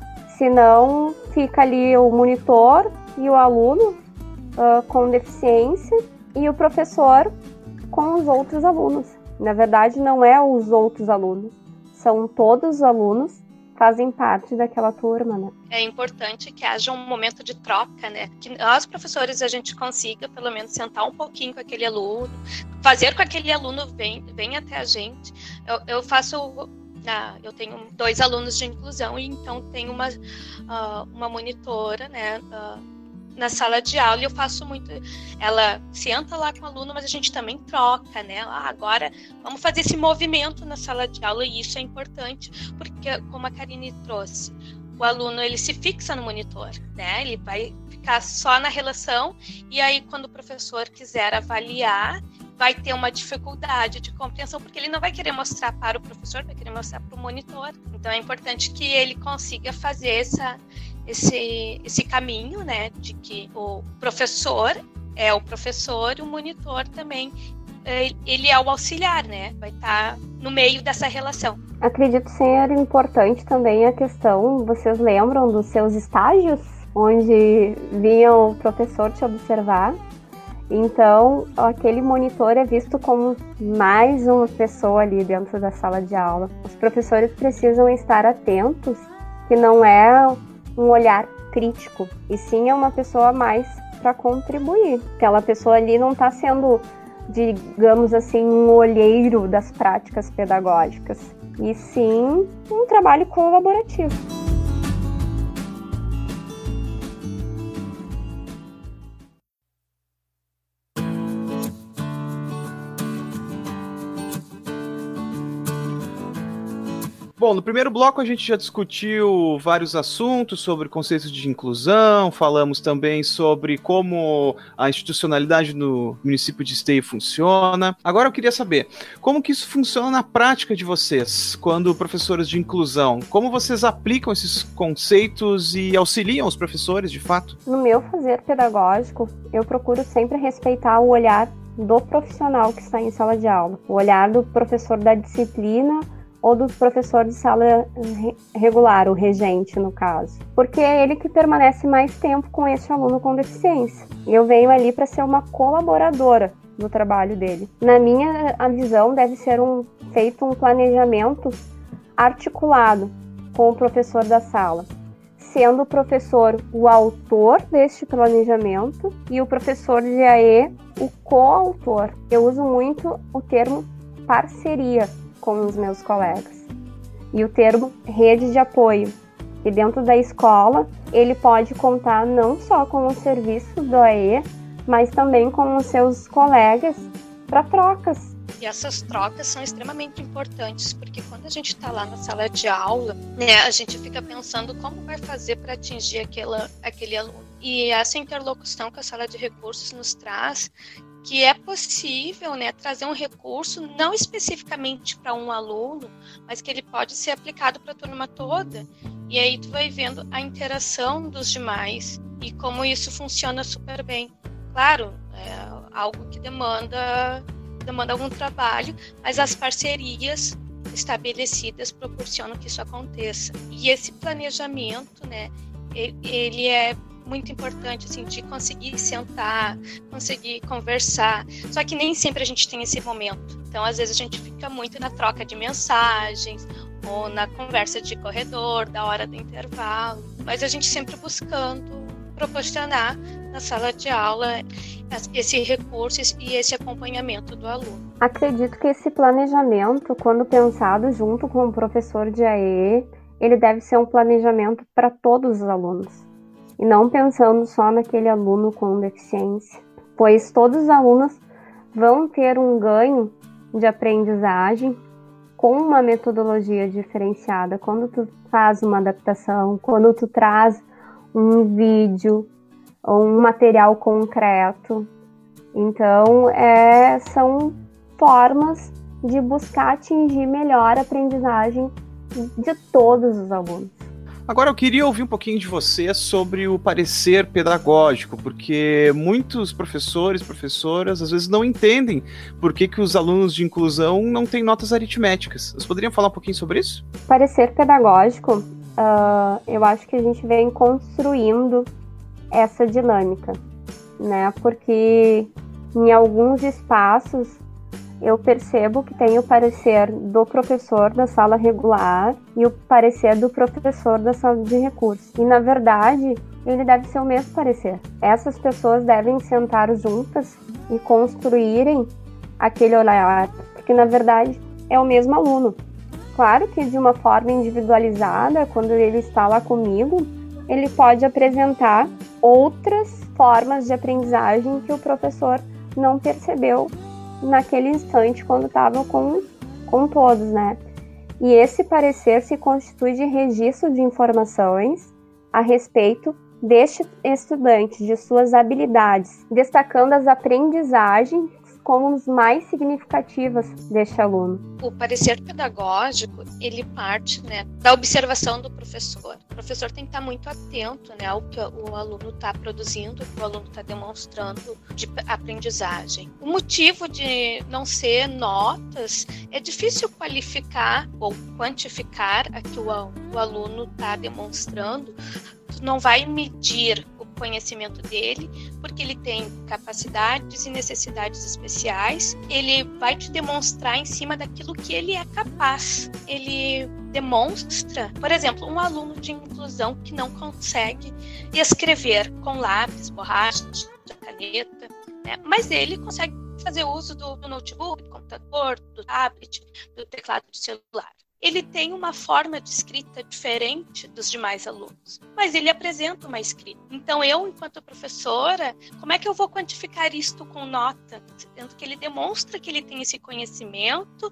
B: senão fica ali o monitor e o aluno uh, com deficiência e o professor com os outros alunos. Na verdade, não é os outros alunos, são todos os alunos fazem parte daquela turma, né?
C: É importante que haja um momento de troca, né? Que nós, professores, a gente consiga, pelo menos, sentar um pouquinho com aquele aluno, fazer com que aquele aluno venha, venha até a gente. Eu, eu faço... Ah, eu tenho dois alunos de inclusão, e então tenho uma, uh, uma monitora, né? Uh, na sala de aula, e eu faço muito, ela senta lá com o aluno, mas a gente também troca, né, ah, agora vamos fazer esse movimento na sala de aula, e isso é importante, porque, como a Karine trouxe, o aluno, ele se fixa no monitor, né, ele vai ficar só na relação, e aí, quando o professor quiser avaliar, vai ter uma dificuldade de compreensão, porque ele não vai querer mostrar para o professor, vai querer mostrar para o monitor. Então, é importante que ele consiga fazer essa, esse, esse caminho, né, de que o professor é o professor e o monitor também, ele é o auxiliar, né, vai estar no meio dessa relação.
B: Acredito ser importante também a questão, vocês lembram dos seus estágios, onde vinha o professor te observar? Então, aquele monitor é visto como mais uma pessoa ali dentro da sala de aula. Os professores precisam estar atentos que não é um olhar crítico, e sim é uma pessoa a mais para contribuir. Aquela pessoa ali não está sendo, digamos assim, um olheiro das práticas pedagógicas, e sim um trabalho colaborativo.
A: Bom, no primeiro bloco a gente já discutiu vários assuntos sobre conceitos de inclusão, falamos também sobre como a institucionalidade no município de Esteio funciona. Agora eu queria saber, como que isso funciona na prática de vocês, quando professores de inclusão? Como vocês aplicam esses conceitos e auxiliam os professores, de fato?
B: No meu fazer pedagógico, eu procuro sempre respeitar o olhar do profissional que está em sala de aula, o olhar do professor da disciplina, ou do professor de sala regular, o regente, no caso. Porque é ele que permanece mais tempo com esse aluno com deficiência. E eu venho ali para ser uma colaboradora do trabalho dele. Na minha visão, deve ser um, feito um planejamento articulado com o professor da sala, sendo o professor o autor deste planejamento e o professor de A E o coautor. Eu uso muito o termo parceria com os meus colegas. E o termo rede de apoio. E dentro da escola, ele pode contar não só com os serviços do A E, mas também com os seus colegas para trocas.
C: E essas trocas são extremamente importantes, porque quando a gente está lá na sala de aula, né, a gente fica pensando como vai fazer para atingir aquela, aquele aluno. E essa interlocução com a sala de recursos nos traz que é possível, né, trazer um recurso não especificamente para um aluno, mas que ele pode ser aplicado para a turma toda. E aí tu vai vendo a interação dos demais e como isso funciona super bem. Claro, é algo que demanda, demanda algum trabalho, mas as parcerias estabelecidas proporcionam que isso aconteça. E esse planejamento, né, ele é muito importante, assim, de conseguir sentar, conseguir conversar. Só que nem sempre a gente tem esse momento. Então, às vezes, a gente fica muito na troca de mensagens ou na conversa de corredor, da hora do intervalo. Mas a gente sempre buscando proporcionar na sala de aula esse recurso e esse acompanhamento do aluno.
B: Acredito que esse planejamento, quando pensado junto com o professor de A E, ele deve ser um planejamento para todos os alunos. E não pensando só naquele aluno com deficiência, pois todos os alunos vão ter um ganho de aprendizagem com uma metodologia diferenciada. Quando tu faz uma adaptação, quando tu traz um vídeo ou um material concreto. Então, é, são formas de buscar atingir melhor a aprendizagem de todos os alunos.
A: Agora eu queria ouvir um pouquinho de você sobre o parecer pedagógico, porque muitos professores, professoras, às vezes não entendem por que, que os alunos de inclusão não têm notas aritméticas. Vocês poderiam falar um pouquinho sobre isso?
B: Parecer pedagógico, uh, eu acho que a gente vem construindo essa dinâmica, né? Porque em alguns espaços eu percebo que tem o parecer do professor da sala regular e o parecer do professor da sala de recursos. E, na verdade, ele deve ser o mesmo parecer. Essas pessoas devem sentar juntas e construírem aquele olhar, porque, na verdade, é o mesmo aluno. Claro que de uma forma individualizada, quando ele está lá comigo, ele pode apresentar outras formas de aprendizagem que o professor não percebeu naquele instante quando estava com, com todos, né? E esse parecer se constitui de registro de informações a respeito deste estudante, de suas habilidades, destacando as aprendizagens como as mais significativas deste aluno.
C: O parecer pedagógico, ele parte, né, da observação do professor. O professor tem que estar muito atento, né, ao que o aluno está produzindo, o que o aluno está demonstrando de aprendizagem. O motivo de não ser notas é difícil qualificar ou quantificar a que o, o aluno está demonstrando. Tu não vai medir o conhecimento dele, porque ele tem capacidades e necessidades especiais. Ele vai te demonstrar em cima daquilo que ele é capaz. Ele demonstra, por exemplo, um aluno de inclusão que não consegue escrever com lápis, borracha, caneta, né? Mas ele consegue fazer uso do, do notebook, do computador, do tablet, do teclado de celular. Ele tem uma forma de escrita diferente dos demais alunos, mas ele apresenta uma escrita. Então, eu, enquanto professora, como é que eu vou quantificar isto com nota? Sendo que ele demonstra que ele tem esse conhecimento,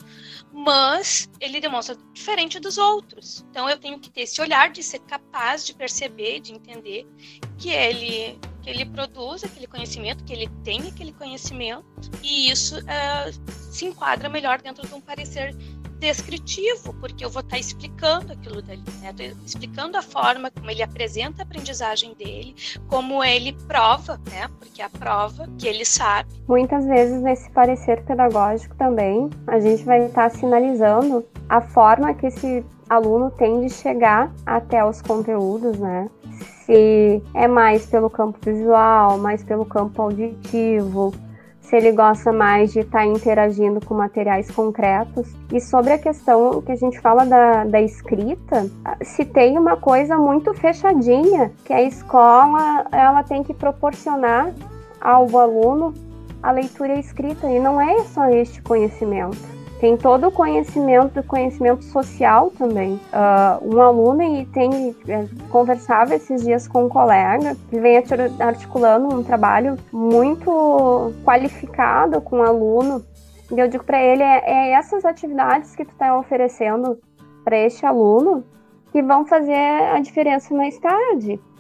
C: mas ele demonstra diferente dos outros. Então, eu tenho que ter esse olhar de ser capaz de perceber, de entender que ele, que ele produz aquele conhecimento, que ele tem aquele conhecimento, e isso uh, se enquadra melhor dentro de um parecer descritivo, porque eu vou estar explicando aquilo dali, né? Estou explicando a forma como ele apresenta a aprendizagem dele, como ele prova, né? Porque é a prova que ele sabe.
B: Muitas vezes nesse parecer pedagógico também, a gente vai estar sinalizando a forma que esse aluno tem de chegar até os conteúdos, né? Se é mais pelo campo visual, mais pelo campo auditivo, se ele gosta mais de estar interagindo com materiais concretos. E sobre a questão que a gente fala da, da escrita, se tem uma coisa muito fechadinha, que a escola ela tem que proporcionar ao aluno a leitura e a escrita, e não é só este conhecimento. Tem todo o conhecimento, conhecimento social também. Uh, um aluno, e tem, é, conversava esses dias com um colega, que vem articulando um trabalho muito qualificado com o aluno, e eu digo para ele, é, é essas atividades que tu está oferecendo para este aluno que vão fazer a diferença mais tarde.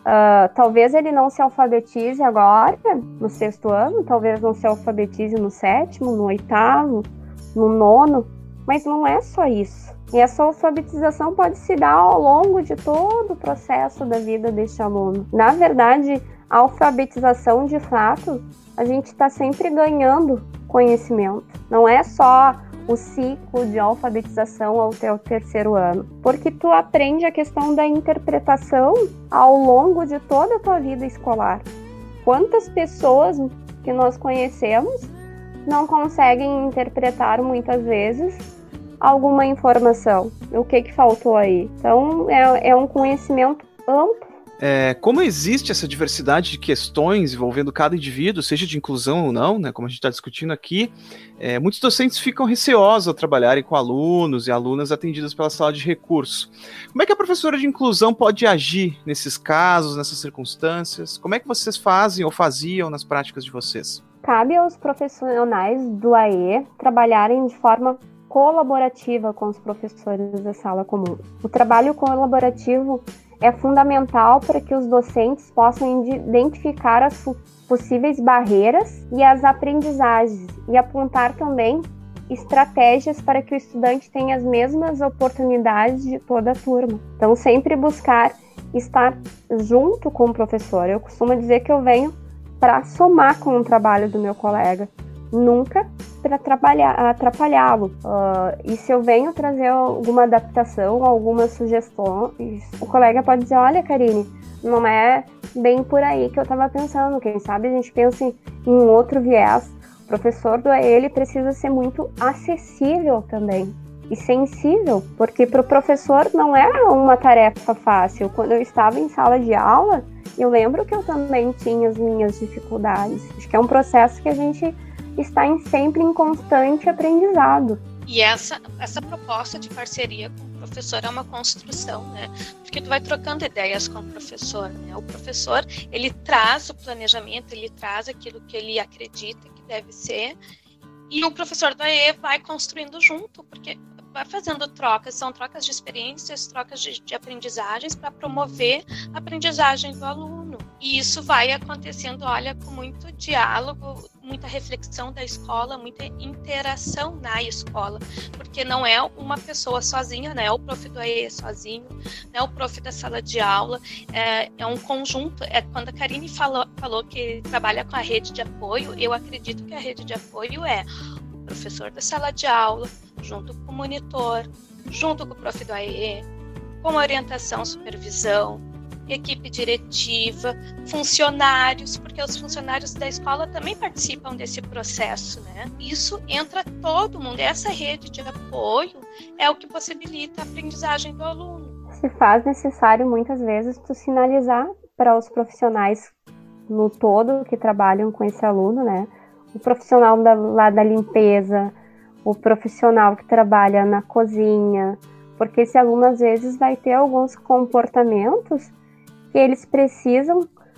B: Uh, talvez ele não se alfabetize agora, no sexto ano, talvez não se alfabetize no sétimo, no oitavo, no nono, mas não é só isso. E essa alfabetização pode se dar ao longo de todo o processo da vida deste aluno. Na verdade, a alfabetização, de fato, a gente está sempre ganhando conhecimento. Não é só o ciclo de alfabetização até o terceiro ano, porque tu aprende a questão da interpretação ao longo de toda a tua vida escolar. Quantas pessoas que nós conhecemos não conseguem interpretar muitas vezes alguma informação? O que que faltou aí? Então, é, é um conhecimento amplo.
A: É, como existe essa diversidade de questões envolvendo cada indivíduo, seja de inclusão ou não, né, como a gente está discutindo aqui, é, muitos docentes ficam receosos ao trabalharem com alunos e alunas atendidas pela sala de recurso. Como é que a professora de inclusão pode agir nesses casos, nessas circunstâncias? Como é que vocês fazem ou faziam nas práticas de vocês?
B: Cabe aos profissionais do A E trabalharem de forma colaborativa com os professores da sala comum. O trabalho colaborativo é fundamental para que os docentes possam identificar as possíveis barreiras e as aprendizagens e apontar também estratégias para que o estudante tenha as mesmas oportunidades de toda a turma. Então, sempre buscar estar junto com o professor. Eu costumo dizer que eu venho para somar com o trabalho do meu colega, nunca para atrapalhá-lo. Uh, e se eu venho trazer alguma adaptação, algumas sugestões, o colega pode dizer, olha, Karine, não é bem por aí que eu estava pensando. Quem sabe a gente pensa em, em um outro viés. O professor do A E, ele precisa ser muito acessível também e sensível, porque para o professor não é uma tarefa fácil. Quando eu estava em sala de aula, eu lembro que eu também tinha as minhas dificuldades. Acho que é um processo que a gente está em, sempre em constante aprendizado.
C: E essa, essa proposta de parceria com o professor é uma construção, né? Porque tu vai trocando ideias com o professor, né? O professor, ele traz o planejamento, ele traz aquilo que ele acredita que deve ser, e o professor da E vai construindo junto, porque vai fazendo trocas, são trocas de experiências, trocas de, de aprendizagens para promover a aprendizagem do aluno. E isso vai acontecendo, olha, com muito diálogo, muita reflexão da escola, muita interação na escola, porque não é uma pessoa sozinha, né? O prof do A E sozinho, né? O prof da sala de aula, é, é um conjunto. É quando a Karine falou, falou que trabalha com a rede de apoio, eu acredito que a rede de apoio é o professor da sala de aula, junto com o monitor, junto com o prof do A E, com orientação, supervisão, equipe diretiva, funcionários, porque os funcionários da escola também participam desse processo, né? Isso entra todo mundo. Essa rede de apoio é o que possibilita a aprendizagem do aluno.
B: Se faz necessário, muitas vezes, tu sinalizar para os profissionais no todo que trabalham com esse aluno, né? O profissional da, lá da limpeza, o profissional que trabalha na cozinha, porque esse aluno, às vezes, vai ter alguns comportamentos que eles precisam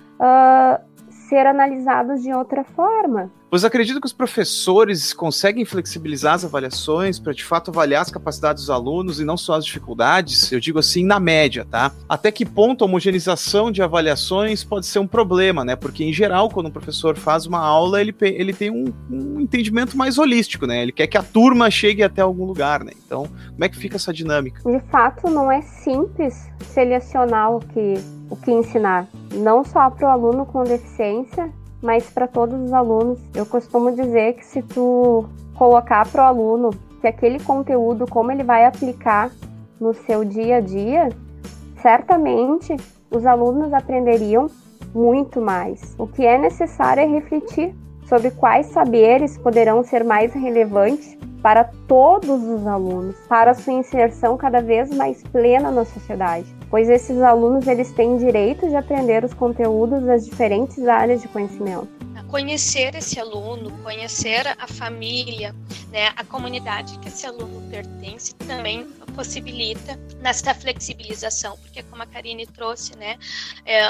B: uh, ser analisados de outra forma.
A: Pois acredito que os professores conseguem flexibilizar as avaliações para, de fato, avaliar as capacidades dos alunos e não só as dificuldades, eu digo assim, na média, tá? Até que ponto a homogeneização de avaliações pode ser um problema, né? Porque, em geral, quando um professor faz uma aula, ele, ele tem um, um entendimento mais holístico, né? Ele quer que a turma chegue até algum lugar, né? Então, como é que fica essa dinâmica?
B: De fato, não é simples selecionar o que, o que ensinar. Não só para o aluno com deficiência, mas para todos os alunos. Eu costumo dizer que se tu colocar para o aluno que aquele conteúdo, como ele vai aplicar no seu dia a dia, certamente os alunos aprenderiam muito mais. O que é necessário é refletir sobre quais saberes poderão ser mais relevantes para todos os alunos, para a sua inserção cada vez mais plena na sociedade, pois esses alunos, eles têm direito de aprender os conteúdos das diferentes áreas de conhecimento.
C: Conhecer esse aluno, conhecer a família, né, a comunidade que esse aluno pertence também possibilita nessa flexibilização, porque como a Karine trouxe, né, é,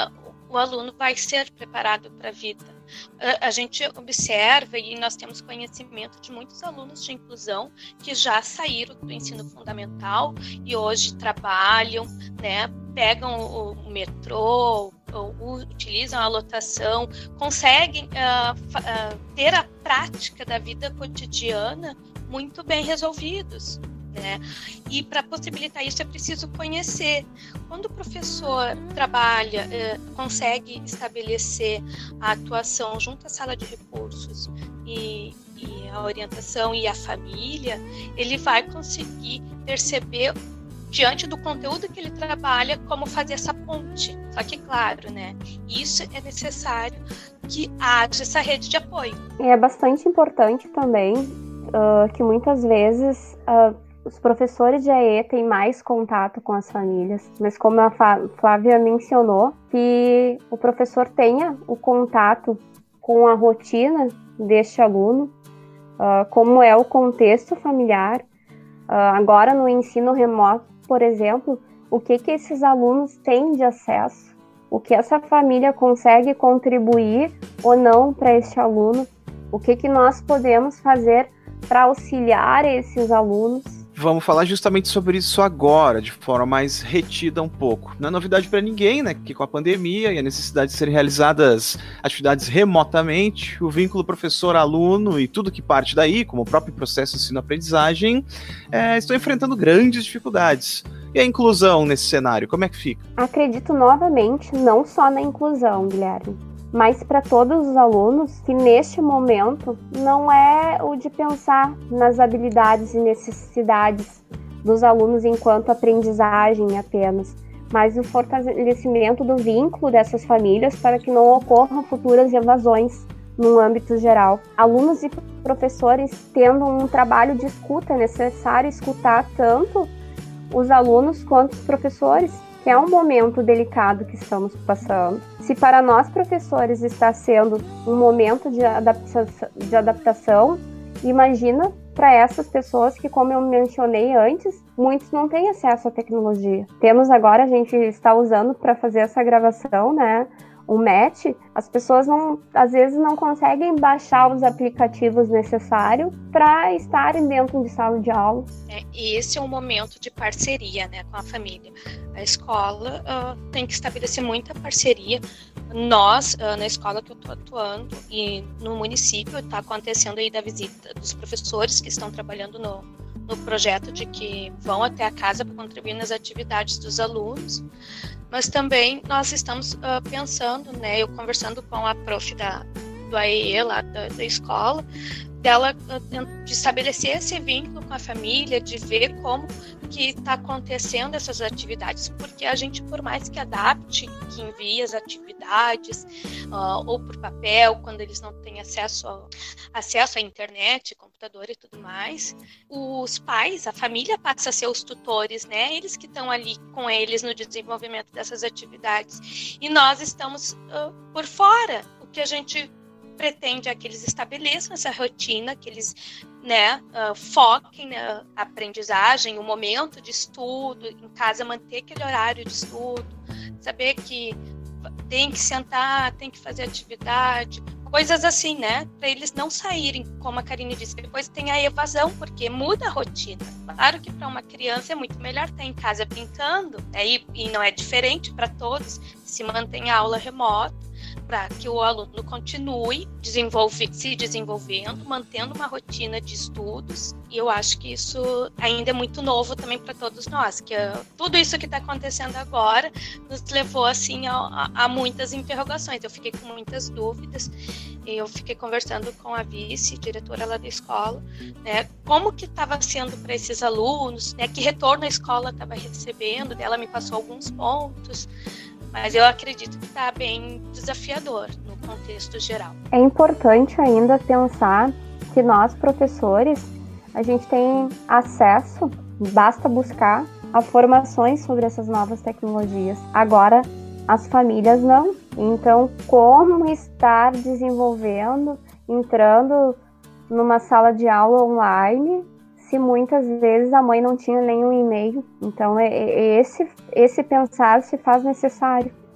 C: o aluno vai ser preparado para a vida. A, a gente observa e nós temos conhecimento de muitos alunos de inclusão que já saíram do ensino fundamental e hoje trabalham, né, pegam o, o metrô, ou, ou utilizam a lotação, conseguem uh, uh, ter a prática da vida cotidiana muito bem resolvidos. Né? E para possibilitar isso é preciso conhecer. Quando o professor trabalha, eh, consegue estabelecer a atuação junto à sala de recursos e, e a orientação e a família, ele vai conseguir perceber, diante do conteúdo que ele trabalha, como fazer essa ponte. Só que, claro, né, isso é necessário que haja essa rede de apoio.
B: É bastante importante também uh, que muitas vezes uh, os professores de A E têm mais contato com as famílias, mas como a Flávia mencionou, que o professor tenha o contato com a rotina deste aluno, uh, como é o contexto familiar. Uh, agora no ensino remoto, por exemplo, o que, que esses alunos têm de acesso, o que essa família consegue contribuir ou não para este aluno, o que, que nós podemos fazer para auxiliar esses alunos.
A: Vamos falar justamente sobre isso agora, de forma mais retida um pouco. Não é novidade para ninguém, né, que com a pandemia e a necessidade de serem realizadas atividades remotamente, o vínculo professor-aluno e tudo que parte daí, como o próprio processo de ensino-aprendizagem, é, estão enfrentando grandes dificuldades. E a inclusão nesse cenário, como é que fica?
B: Acredito novamente, não só na inclusão, Guilherme, mas para todos os alunos que neste momento não é o de pensar nas habilidades e necessidades dos alunos enquanto aprendizagem apenas, mas o fortalecimento do vínculo dessas famílias para que não ocorram futuras evasões no âmbito geral. Alunos e professores tendo um trabalho de escuta, é necessário escutar tanto os alunos quanto os professores, que é um momento delicado que estamos passando. Se para nós, professores, está sendo um momento de adaptação, de adaptação, imagina para essas pessoas que, como eu mencionei antes, muitos não têm acesso à tecnologia. Temos agora, a gente está usando para fazer essa gravação, né, o Match, as pessoas não, às vezes não conseguem baixar os aplicativos necessários para estarem dentro de sala de aula.
C: É, e esse é um momento de parceria, né, com a família. A escola uh, tem que estabelecer muita parceria. Nós, uh, na escola que eu estou atuando e no município, está acontecendo aí da visita dos professores que estão trabalhando no, no projeto de que vão até a casa para contribuir nas atividades dos alunos. Mas também nós estamos uh, pensando, né, eu conversando com a prof da, do A E E lá da, da escola, dela uh, de estabelecer esse vínculo com a família, de ver como que está acontecendo essas atividades, porque a gente, por mais que adapte, que envie as atividades, uh, ou por papel, quando eles não têm acesso, a, acesso à internet, computador e tudo mais, os pais, a família passa a ser os tutores, né? Eles que estão ali com eles no desenvolvimento dessas atividades. E nós estamos uh, por fora. O que a gente pretende é que eles estabeleçam essa rotina, que eles, né, uh, foquem na aprendizagem, o momento de estudo, em casa manter aquele horário de estudo, saber que tem que sentar, tem que fazer atividade, coisas assim, né, para eles não saírem, como a Karine disse, depois tem a evasão, porque muda a rotina. Claro que para uma criança é muito melhor estar em casa pintando, né, e, e não é diferente para todos, se mantém a aula remota, para que o aluno continue desenvolve, se desenvolvendo, mantendo uma rotina de estudos. E eu acho que isso ainda é muito novo também para todos nós, que uh, tudo isso que está acontecendo agora nos levou assim a, a, a muitas interrogações. Eu fiquei com muitas dúvidas e eu fiquei conversando com a vice-diretora lá da escola, né, como que estava sendo para esses alunos, né, que retorno a escola estava recebendo, ela me passou alguns pontos, mas eu acredito que está bem desafiador no contexto geral.
B: É importante ainda pensar que nós, professores, a gente tem acesso, basta buscar, a formações sobre essas novas tecnologias. Agora, as famílias não. Então, como estar desenvolvendo, entrando numa sala de aula online, se muitas vezes a mãe não tinha nenhum e-mail? Então, é, é esse, esse pensar se faz necessário.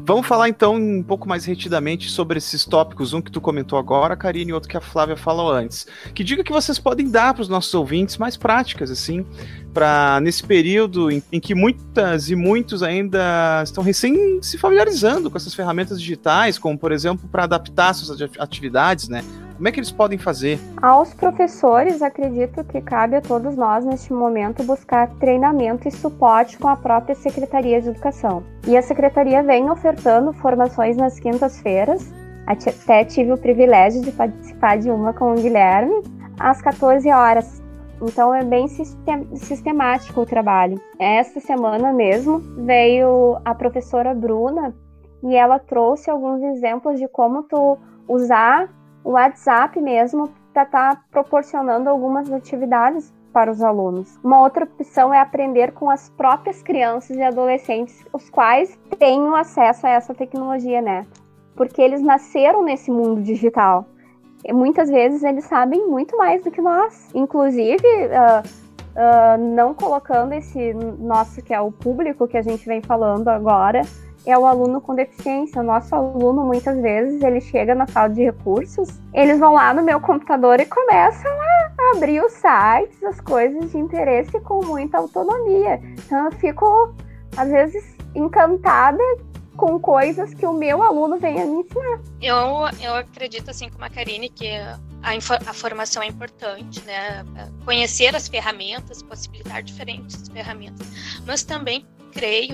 A: Vamos falar então um pouco mais retidamente sobre esses tópicos, um que tu comentou agora, Karine, e outro que a Flávia falou antes. Que dica que vocês podem dar para os nossos ouvintes mais práticas, assim, para nesse período em, em que muitas e muitos ainda estão recém se familiarizando com essas ferramentas digitais, como, por exemplo, para adaptar suas atividades, né? Como é que eles podem fazer?
B: Aos professores, acredito que cabe a todos nós, neste momento, buscar treinamento e suporte com a própria Secretaria de Educação. E a Secretaria vem ofertando formações nas quintas-feiras, até tive o privilégio de participar de uma com o Guilherme, às quatorze horas. Então é bem sistemático o trabalho. Esta semana mesmo veio a professora Bruna e ela trouxe alguns exemplos de como tu usar o WhatsApp mesmo para estar tá proporcionando algumas atividades para os alunos. Uma outra opção é aprender com as próprias crianças e adolescentes, os quais têm acesso a essa tecnologia, né? Porque eles nasceram nesse mundo digital. E muitas vezes eles sabem muito mais do que nós. Inclusive, uh, uh, não colocando esse nosso, que é o público que a gente vem falando agora, é o aluno com deficiência. O nosso aluno, muitas vezes, ele chega na sala de recursos, eles vão lá no meu computador e começam a abrir os sites, as coisas de interesse com muita autonomia. Então eu fico, às vezes, encantada com coisas que o meu aluno vem a me ensinar.
C: Eu, eu acredito, assim como a Karine, que a, infor- a formação é importante, né? Conhecer as ferramentas, possibilitar diferentes ferramentas, mas também creio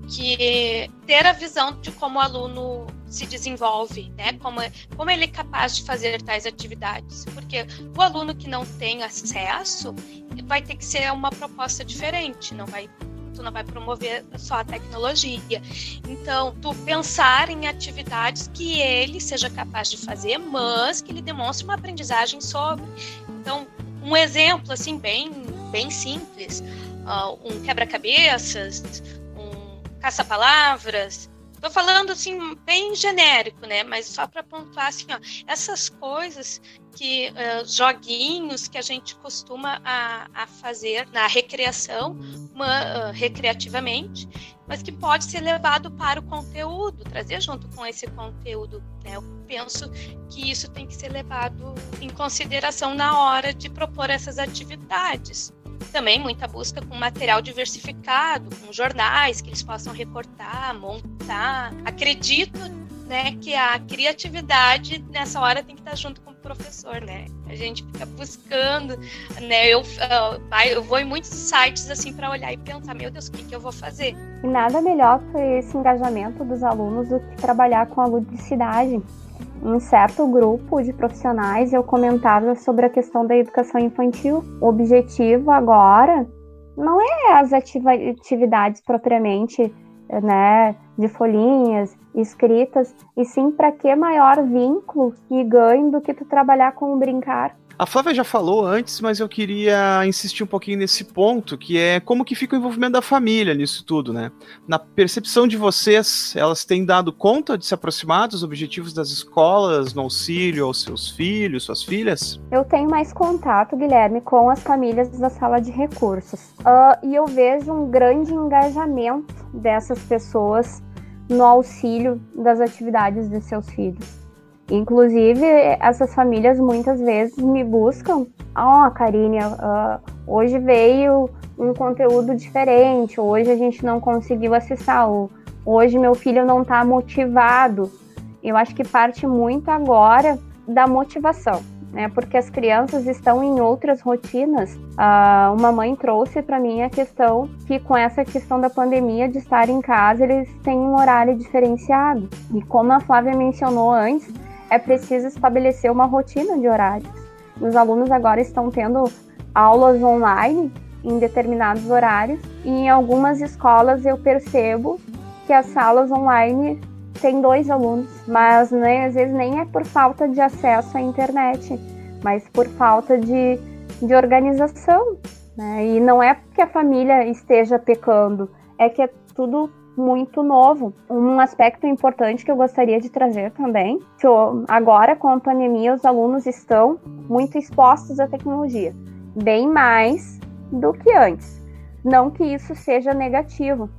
C: que ter a visão de como o aluno se desenvolve, né? Como, como ele é capaz de fazer tais atividades, porque o aluno que não tem acesso vai ter que ser uma proposta diferente, não vai, tu não vai promover só a tecnologia. Então, tu pensar em atividades que ele seja capaz de fazer, mas que ele demonstre uma aprendizagem sobre. Então, um exemplo assim bem, bem simples, Uh, um quebra-cabeças, um caça-palavras. Estou falando assim bem genérico, né? Mas só para pontuar assim, ó, essas coisas que uh, joguinhos que a gente costuma a, a fazer na recreação, uma, uh, recreativamente, mas que pode ser levado para o conteúdo, trazer junto com esse conteúdo, né? Eu penso que isso tem que ser levado em consideração na hora de propor essas atividades. Também muita busca com material diversificado, com jornais que eles possam recortar, montar. Acredito, né, que a criatividade nessa hora tem que estar junto com o professor, né? A gente fica buscando, né? Eu, eu vou em muitos sites assim para olhar e pensar, meu Deus, o que, que eu vou fazer?
B: E nada melhor que esse engajamento dos alunos do que trabalhar com a ludicidade. Em certo grupo de profissionais eu comentava sobre a questão da educação infantil. O objetivo agora não é as atividades propriamente, né, de folhinhas, escritas, e sim para que maior vínculo e ganho do que tu trabalhar com o brincar.
A: A Flávia já falou antes, mas eu queria insistir um pouquinho nesse ponto, que é como que fica o envolvimento da família nisso tudo, né? Na percepção de vocês, elas têm dado conta de se aproximar dos objetivos das escolas no auxílio aos seus filhos, suas filhas?
B: Eu tenho mais contato, Guilherme, com as famílias da sala de recursos. Uh, e eu vejo um grande engajamento dessas pessoas no auxílio das atividades de seus filhos. Inclusive, essas famílias muitas vezes me buscam. Ó, oh, Karine, uh, hoje veio um conteúdo diferente, hoje a gente não conseguiu acessar, hoje meu filho não está motivado. Eu acho que parte muito agora da motivação, né? Porque as crianças estão em outras rotinas. Uh, uma mãe trouxe para mim a questão que com essa questão da pandemia de estar em casa, eles têm um horário diferenciado. E como a Flávia mencionou antes, é preciso estabelecer uma rotina de horários. Os alunos agora estão tendo aulas online em determinados horários e em algumas escolas eu percebo que as salas online têm dois alunos, mas né, às vezes nem é por falta de acesso à internet, mas por falta de, de organização, né? E não é porque a família esteja pecando, é que é tudo muito novo. Um aspecto importante que eu gostaria de trazer também, que agora com a pandemia os alunos estão muito expostos à tecnologia, bem mais do que antes. Não que isso seja negativo,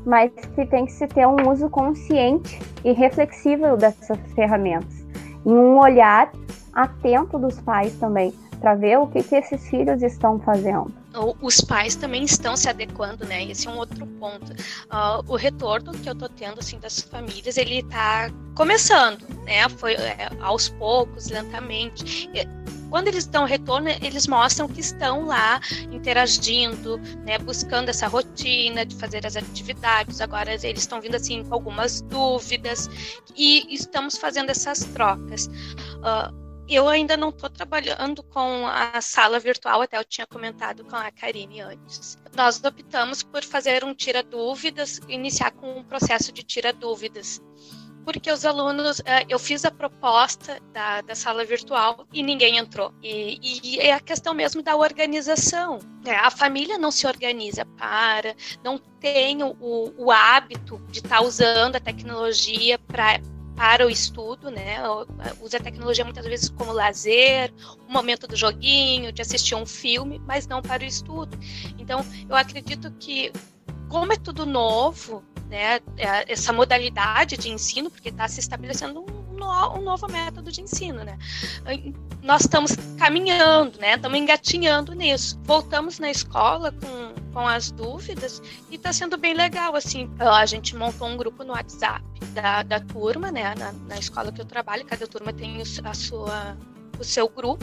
B: mas que tem que se ter um uso consciente e reflexível dessas ferramentas. E um olhar atento dos pais também, para ver o que, que esses filhos estão fazendo.
C: Os pais também estão se adequando, né? Esse é um outro ponto. Uh, o retorno que eu tô tendo, assim, das famílias, ele tá começando, né? Foi é, aos poucos, lentamente. Quando eles dão retorno, eles mostram que estão lá interagindo, né? Buscando essa rotina de fazer as atividades. Agora eles estão vindo, assim, com algumas dúvidas e estamos fazendo essas trocas. Uh, Eu ainda não estou trabalhando com a sala virtual, até eu tinha comentado com a Karine antes. Nós optamos por fazer um tira-dúvidas, iniciar com um processo de tira-dúvidas. Porque os alunos, eu fiz a proposta da, da sala virtual e ninguém entrou. E, e é a questão mesmo da organização. A família não se organiza para, não tem o, o hábito de estar usando a tecnologia para... para o estudo, né? Usa a tecnologia muitas vezes como lazer, o momento do joguinho, de assistir um filme, mas não para o estudo. Então, eu acredito que, como é tudo novo, né? Essa modalidade de ensino, porque está se estabelecendo um, no, um novo método de ensino, né? Nós estamos caminhando, né? Estamos engatinhando nisso. Voltamos na escola com, com as dúvidas e está sendo bem legal, assim. A gente montou um grupo no WhatsApp da, da turma, né? Na, na escola que eu trabalho, cada turma tem a sua, o seu grupo.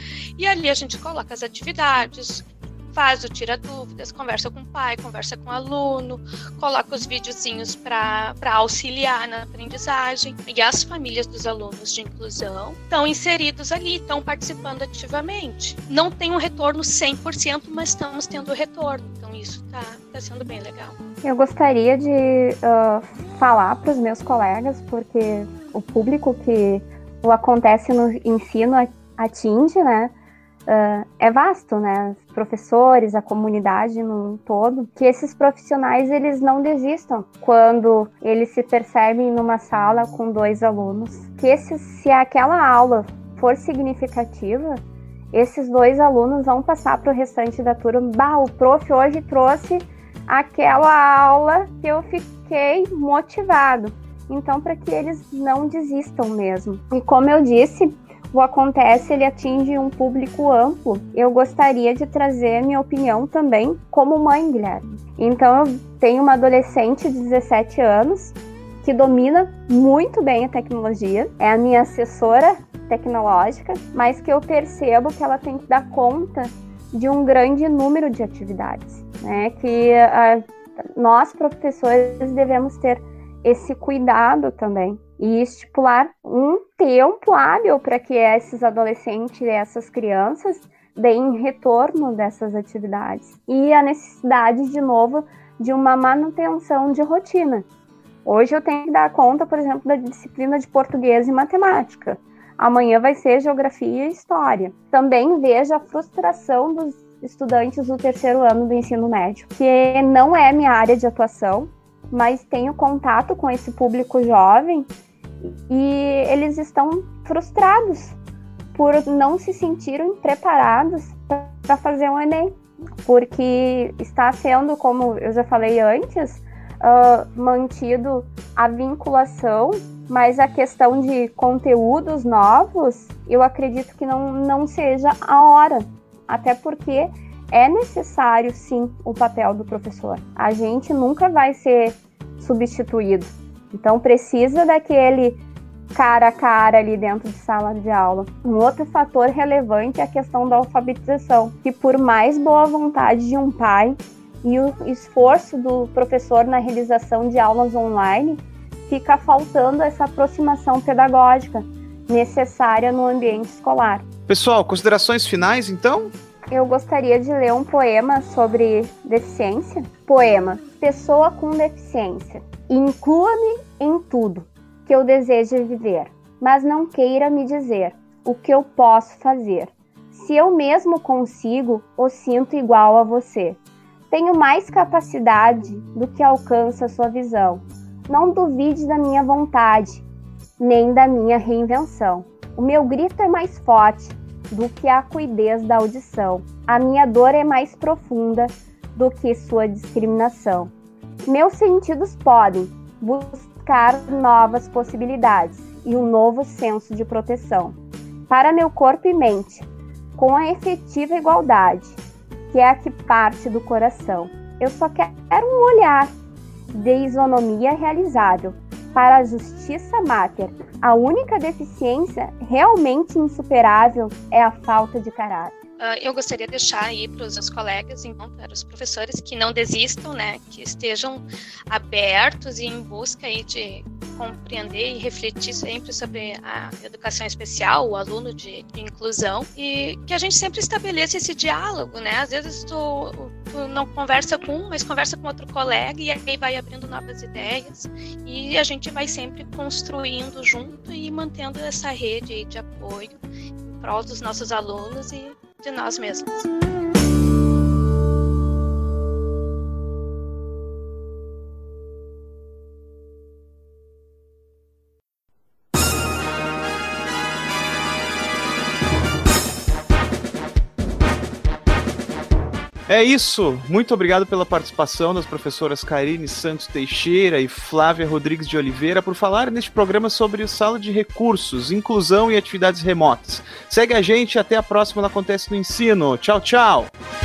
C: E ali a gente coloca as atividades, faz o tira-dúvidas, conversa com o pai, conversa com o aluno, coloca os videozinhos para auxiliar na aprendizagem. E as famílias dos alunos de inclusão estão inseridos ali, estão participando ativamente. Não tem um retorno cem por cento, mas estamos tendo retorno. Então isso está tá sendo bem legal.
B: Eu gostaria de uh, falar para os meus colegas, porque o público que o Acontece no Ensino atinge, né? Uh, é vasto, né? Os professores, a comunidade no todo, que esses profissionais eles não desistam quando eles se percebem numa sala com dois alunos. Que esse, se aquela aula for significativa, esses dois alunos vão passar para o restante da turma. Bah, o prof hoje trouxe aquela aula que eu fiquei motivado. Então, para que eles não desistam mesmo. E como eu disse, o Acontece, ele atinge um público amplo. Eu gostaria de trazer minha opinião também como mãe, Guilherme. Então, eu tenho uma adolescente de dezessete anos que domina muito bem a tecnologia. É a minha assessora tecnológica, mas que eu percebo que ela tem que dar conta de um grande número de atividades, né? Que a, nós, professores, devemos ter esse cuidado também e estipular um tempo hábil para que esses adolescentes e essas crianças deem retorno dessas atividades. E a necessidade, de novo, de uma manutenção de rotina. Hoje eu tenho que dar conta, por exemplo, da disciplina de português e matemática. Amanhã vai ser geografia e história. Também vejo a frustração dos estudantes do terceiro ano do ensino médio, que não é minha área de atuação, mas tenho contato com esse público jovem e eles estão frustrados por não se sentirem preparados para fazer um Enem, porque está sendo, como eu já falei antes, uh, mantido a vinculação, mas a questão de conteúdos novos, eu acredito que não, não seja a hora, até porque é necessário, sim, o papel do professor. A gente nunca vai ser substituído. Então, precisa daquele cara a cara ali dentro de sala de aula. Um outro fator relevante é a questão da alfabetização, que por mais boa vontade de um pai e o esforço do professor na realização de aulas online, fica faltando essa aproximação pedagógica necessária no ambiente escolar.
A: Pessoal, considerações finais, então?
B: Eu gostaria de ler um poema sobre deficiência. Poema: Pessoa com deficiência. Inclua-me em tudo que eu desejo viver, mas não queira me dizer o que eu posso fazer. Se eu mesmo consigo, o sinto igual a você. Tenho mais capacidade do que alcança sua visão. Não duvide da minha vontade, nem da minha reinvenção. O meu grito é mais forte do que a acuidez da audição. A minha dor é mais profunda do que sua discriminação. Meus sentidos podem buscar novas possibilidades e um novo senso de proteção para meu corpo e mente, com a efetiva igualdade, que é a que parte do coração. Eu só quero um olhar de isonomia realizável para a justiça máter. A única deficiência realmente insuperável é a falta de caráter.
C: Uh, eu gostaria de deixar aí para os meus colegas, então, para os professores, que não desistam, né, que estejam abertos e em busca aí de compreender e refletir sempre sobre a educação especial, o aluno de, de inclusão, e que a gente sempre estabeleça esse diálogo, né? Às vezes tu, tu não conversa com um, mas conversa com outro colega e aí vai abrindo novas ideias e a gente vai sempre construindo junto e mantendo essa rede aí de apoio em prol dos nossos alunos e de nós mesmos.
A: É isso, muito obrigado pela participação das professoras Karine Santos Teixeira e Flávia Rodrigues de Oliveira por falar neste programa sobre o Sala de Recursos, Inclusão e Atividades Remotas. Segue a gente, até a próxima no Acontece no Ensino. Tchau, tchau!